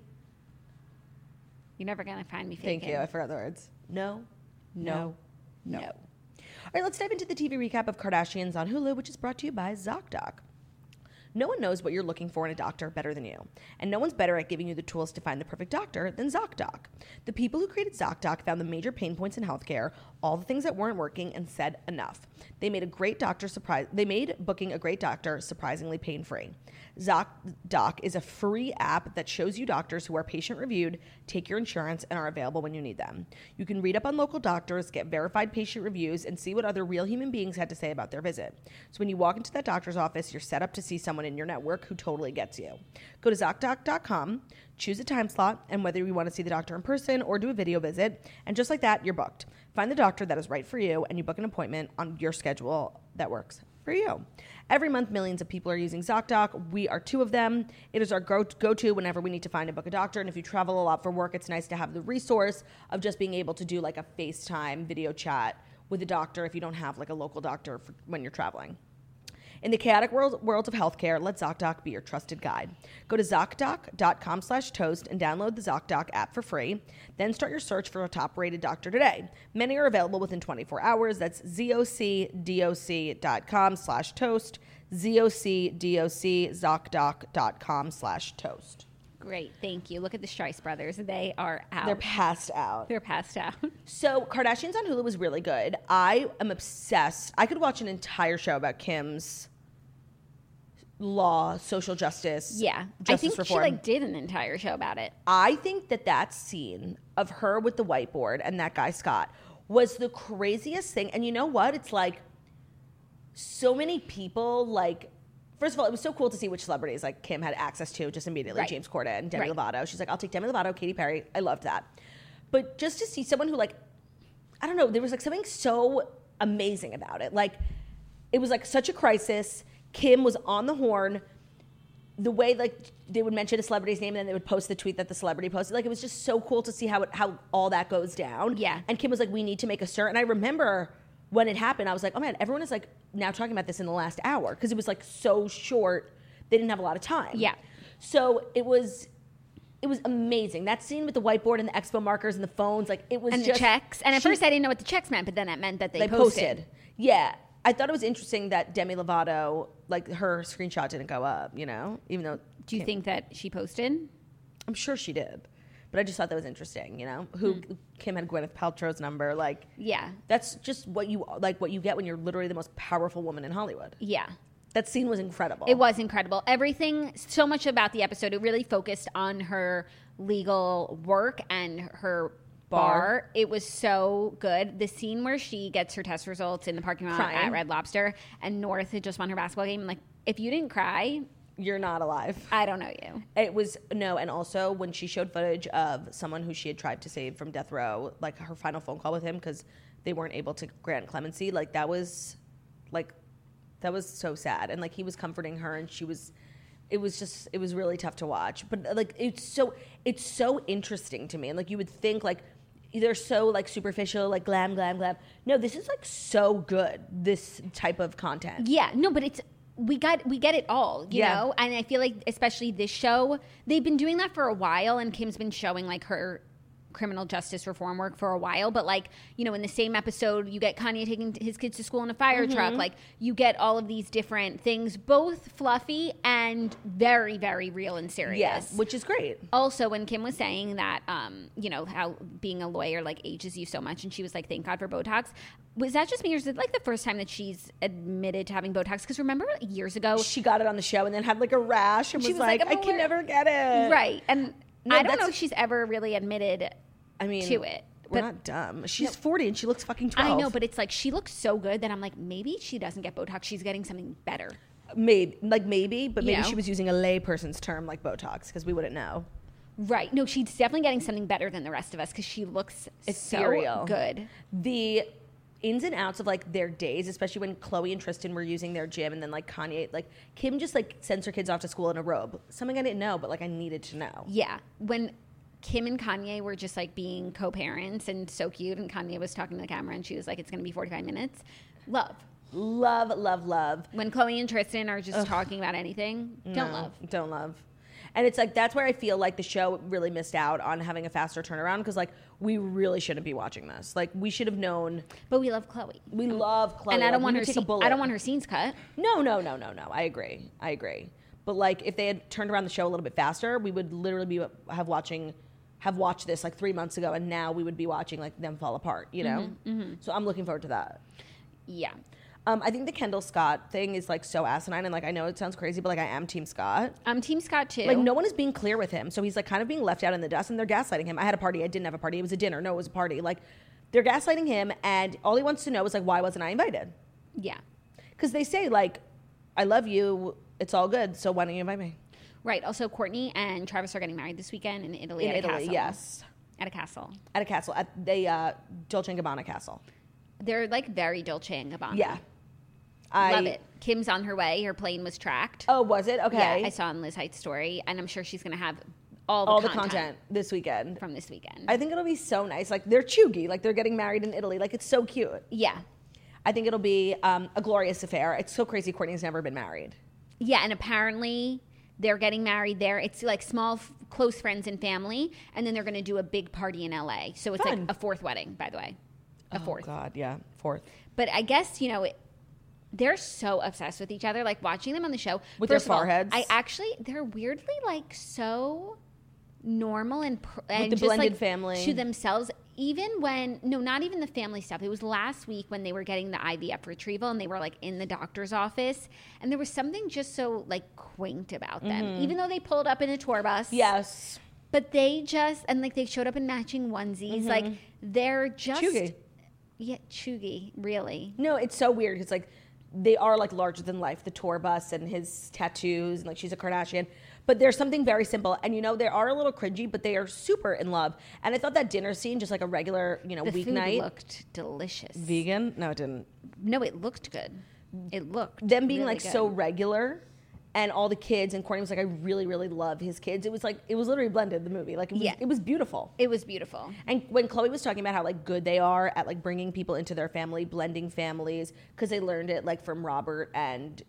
You're never gonna find me faking. thank you. I forgot the words. No, no, No. no. All right, let's dive into the T V recap of Kardashians on Hulu, which is brought to you by ZocDoc. No one knows what you're looking for in a doctor better than you, and no one's better at giving you the tools to find the perfect doctor than ZocDoc. The people who created ZocDoc found the major pain points in healthcare, all the things that weren't working, and said enough. They made a great doctor surprise. They made booking a great doctor surprisingly pain-free. ZocDoc is a free app that shows you doctors who are patient-reviewed, take your insurance, and are available when you need them. You can read up on local doctors, get verified patient reviews, and see what other real human beings had to say about their visit. So when you walk into that doctor's office, you're set up to see someone someone in your network who totally gets you. Go to ZocDoc dot com, choose a time slot, and whether you want to see the doctor in person or do a video visit, and just like that, you're booked. Find the doctor that is right for you, and you book an appointment on your schedule that works for you. Every month, millions of people are using ZocDoc. We are two of them. It is our go- go-to whenever we need to find and book a doctor. And if you travel a lot for work, it's nice to have the resource of just being able to do like a FaceTime video chat with a doctor if you don't have like a local doctor for when you're traveling. In the chaotic world, world of healthcare, let ZocDoc be your trusted guide. Go to ZocDoc dot com slash toast and download the ZocDoc app for free. Then start your search for a top-rated doctor today. Many are available within twenty-four hours. That's ZocDoc dot com slash toast. ZocDoc, ZocDoc dot com slash toast. Great, thank you. Look at the Strice brothers. They are out. They're passed out. They're passed out. So Kardashians on Hulu was really good. I am obsessed. I could watch an entire show about Kim's law, social justice, Yeah, justice I think reform. she like did an entire show about it. I think that that scene of her with the whiteboard and that guy Scott was the craziest thing. And you know what? It's like so many people like. First of all, it was so cool to see which celebrities like Kim had access to just immediately. Right. James Corden, Demi Right. Lovato. She's like, I'll take Demi Lovato, Katy Perry. I loved that. But just to see someone who like, I don't know, there was like something so amazing about it. Like, it was like such a crisis. Kim was on the horn. The way like they would mention a celebrity's name and then they would post the tweet that the celebrity posted. Like, it was just so cool to see how it, how all that goes down. Yeah. And Kim was like, we need to make a stir. And I remember when it happened, I was like, oh man, everyone is like now talking about this in the last hour because it was like so short. They didn't have a lot of time. Yeah. So it was, it was amazing. That scene with the whiteboard and the expo markers and the phones, like it was And just, the checks. And at she- first I didn't know what the checks meant, but then that meant that they, they posted. posted. Yeah. I thought it was interesting that Demi Lovato, like her screenshot didn't go up, you know, even though. Do you Kim- think that she posted? I'm sure she did. But I just thought that was interesting, you know, who Hmm. Kim had Gwyneth Paltrow's number. Like, Yeah. that's just what you like, what you get when you're literally the most powerful woman in Hollywood. Yeah. That scene was incredible. It was incredible. Everything, so much about the episode, it really focused on her legal work and her bar. Bar. It was so good. The scene where she gets her test results in the parking lot Crying. at Red Lobster and North had just won her basketball game. Like, if you didn't cry, You're not alive. I don't know you. It was no, and also when she showed footage of someone who she had tried to save from death row, like her final phone call with him because they weren't able to grant clemency, like that was, like, that was so sad, and like he was comforting her, and she was, it was just, it was really tough to watch, but like it's so, it's so interesting to me, and like you would think like they're so like superficial, like glam, glam, glam. No, this is like so good. This type of content. Yeah, no, but it's we got we get it all, you Yeah. know. And I feel like especially this show, they've been doing that for a while, and Kim's been showing like her criminal justice reform work for a while. But like, you know, in the same episode, you get Kanye taking his kids to school in a fire Mm-hmm. truck. Like, you get all of these different things, both fluffy and very, very real and serious. Yes, which is great. Also, when Kim was saying that, um, you know, how being a lawyer like ages you so much, and she was like, "Thank God for Botox." Was that just me, or is it like the first time that she's admitted to having Botox? Because remember years ago, She got it on the show and then had like a rash and She was, was like, like, "I'm I can aware." never get it. right? And No, I don't know that's- if she's ever really admitted I mean, to it. We're But not dumb. She's forty and she looks fucking twelve. I know, but it's like she looks so good that I'm like, maybe she doesn't get Botox. She's getting something better. maybe, like maybe, but maybe You know? she was using a layperson's term like Botox because we wouldn't know. Right? No, she's definitely getting something better than the rest of us because she looks Ethereal. so good. The ins and outs of like their days, especially when Chloe and Tristan were using their gym, and then like Kanye, like Kim just like sends her kids off to school in a robe. Something I didn't know, but like I needed to know. Yeah, when Kim and Kanye were just like being co-parents and so cute, and Kanye was talking to the camera and she was like, "It's going to be forty-five minutes." Love. Love, love, love. When Chloe and Tristan are just talking about anything, don't No, love. Don't love. And it's like that's where I feel like the show really missed out on having a faster turnaround because like we really shouldn't be watching this. Like we should have known. But we love Chloe. We love Chloe. And I Like, don't we want would her. take a Scene, bullet. I don't want her scenes cut. No, no, no, no, no. I agree. I agree. But like if they had turned around the show a little bit faster, we would literally be have watching have watched this like three months ago, and now we would be watching like them fall apart. You know. Mm-hmm, So I'm looking forward to that. Yeah. Um, I think the Kendall Scott thing is like so asinine, and like I know it sounds crazy, but like I am Team Scott. I'm Team Scott too. Like no one is being clear with him, so he's like kind of being left out in the dust, and they're gaslighting him. I had a party, I didn't have a party. It was a dinner. No, it was a party. Like they're gaslighting him, and all he wants to know is like why wasn't I invited? Yeah. Because they say like, I love you. it's all good. So why don't you invite me? Right. Also, Courtney and Travis are getting married this weekend in Italy In at a Italy, castle. yes. At a castle. At a castle, at the uh, Dolce and Gabbana castle. They're like very Dolce and Gabbana. Yeah. I Love it. Kim's on her way. Her plane was tracked. Oh, was it? Okay. Yeah, I saw on Liz Height's story, and I'm sure she's going to have all the all content the content this weekend. from this weekend. I think it'll be so nice. Like, they're chuggy. Like, they're getting married in Italy. Like, it's so cute. yeah. I think it'll be um, a glorious affair. It's so crazy Courtney's never been married. Yeah, and apparently they're getting married there. It's like small, f- close friends and family, and then they're going to do a big party in L A. So it's Fun. like a fourth wedding, by the way. A Oh, fourth. God, yeah. Fourth. But I guess, you know, it, they're so obsessed with each other. Like, watching them on the show. With their first of all, foreheads? I actually, they're weirdly, like, so normal and, pr- and the just, blended like, family. to themselves. Even when, no, not even the family stuff. It was last week when they were getting the I V F retrieval and they were, like, in the doctor's office. And there was something just so, like, quaint about them. Mm-hmm. Even though they pulled up in a tour bus. Yes. But they just, and, like, they showed up in matching onesies. Like, they're just. Chuggy. Yeah, chuggy, really. No, it's so weird because, like, they are, like, larger than life. The tour bus and his tattoos and, like, she's a Kardashian. But there's something very simple. And, you know, they are a little cringy, but they are super in love. And I thought that dinner scene, just like a regular, you know, The food weeknight. looked delicious. Vegan? No, it didn't. No, it looked good. It looked Them being, really like, good. so regular. And all the kids. And Courtney was like, I really, really love his kids. It was like, it was literally blended, the movie. Like, it was, Yeah. it was beautiful. It was beautiful. And when Chloe was talking about how, like, good they are at, like, bringing people into their family, blending families, because they learned it, like, from Robert and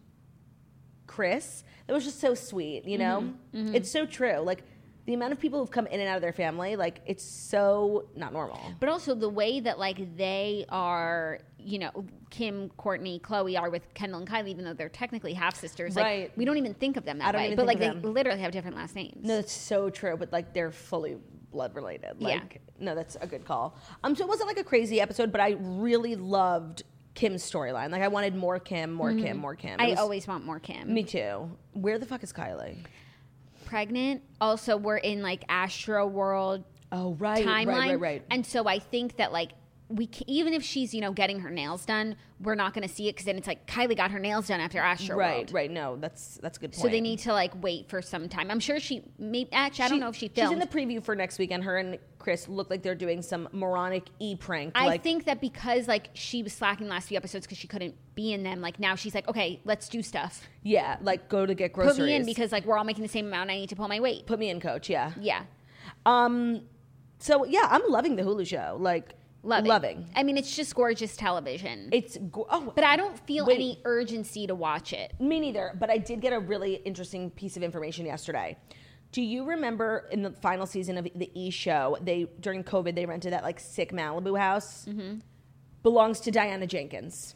Chris, it was just so sweet, you know? Mm-hmm. It's so true. Like, the amount of people who've come in and out of their family, like, it's so not normal. But also the way that, like, they are, you know, Kim, Courtney, Chloe are with Kendall and Kylie, even though they're technically half sisters. Like, Right. we don't even think of them that I don't way. even But, think like, of they them. literally have different last names. No, that's so true, but, like, they're fully blood related. Yeah. Like, no, that's a good call. Um, so it wasn't, like, a crazy episode, but I really loved Kim's storyline. Like, I wanted more Kim, more Kim, more Kim. It Mm-hmm. I was- always want more Kim. Me too. Where the fuck is Kylie? Pregnant. Also, we're in, like, Astro World Oh, right, timeline. right, right, right. And so I think that, like, we can, even if she's, you know, getting her nails done, we're not going to see it because then it's like Kylie got her nails done after Astro Right, World. right. No, that's that's a good point. So they need to, like, wait for some time. I'm sure she, maybe, actually, I don't know if she filmed. She's in the preview for next week, and her and Chris look like they're doing some moronic e prank. I like, think that because, like, she was slacking the last few episodes because she couldn't be in them, like, now she's like, okay, let's do stuff. yeah, like go to get groceries. Put me in because, like, we're all making the same amount. I need to pull my weight. put me in, coach. Yeah. Yeah. Um. So yeah, I'm loving the Hulu show. Like Loving. loving. I mean, it's just gorgeous television. It's go- oh, but I don't feel Wait. any urgency to watch it. me neither. But I did get a really interesting piece of information yesterday. Do you remember in the final season of the E show, they during COVID they rented that like sick Malibu house? Mm-hmm. Belongs to Diana Jenkins,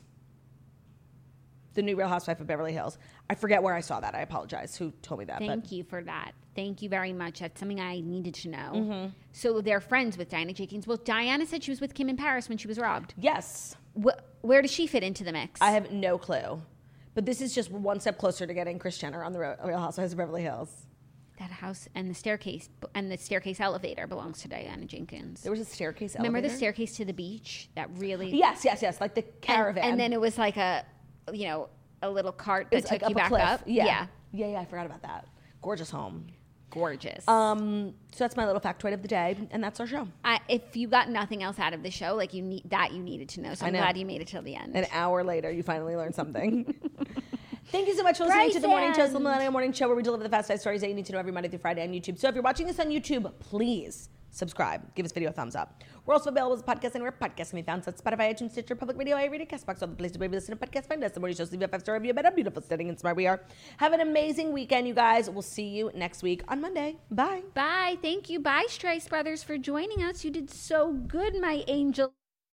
the new Real Housewife of Beverly Hills. I forget where I saw that. I apologize. Who told me that? Thank but you for that. Thank you very much. That's something I needed to know. Mm-hmm. So they're friends with Diana Jenkins. Well, Diana said she was with Kim in Paris when she was robbed. Yes, Wh- where does she fit into the mix? I have no clue. But this is just one step closer to getting Kris Jenner on the Real Real Housewives of Beverly Hills. That house and the staircase and the staircase elevator belongs to Diana Jenkins. There was a staircase Remember elevator? the staircase to the beach? That really Yes, yes, yes. Like the and, caravan. and then it was like a, you know, a little cart that It was, took like, you up a back cliff. up. Yeah. yeah, yeah, yeah. I forgot about that. Gorgeous home. gorgeous. Um, so that's my little factoid of the day, and that's our show. I, if you got nothing else out of the show, like you need that you needed to know. So I I'm know. glad you made it till the end. An hour later, you finally learned something. Thank you so much for listening to the Morning Toast, the Millennial Morning Show, where we deliver the fast five stories that you need to know every Monday through Friday on YouTube. So if you're watching this on YouTube, please subscribe. Give this video a thumbs up. We're also available as a podcast anywhere podcasts can be found. So that's Spotify, iTunes, Stitcher, Public Radio, iReader, CastBox, all the places where you listen to podcasts. Find us. The Morning Show, leave a five-star review about how beautiful, stunning, and smart we are. Have an amazing weekend, you guys. We'll see you next week on Monday. Bye. Bye. Thank you. Bye, Strice Brothers, for joining us. You did so good, my angel.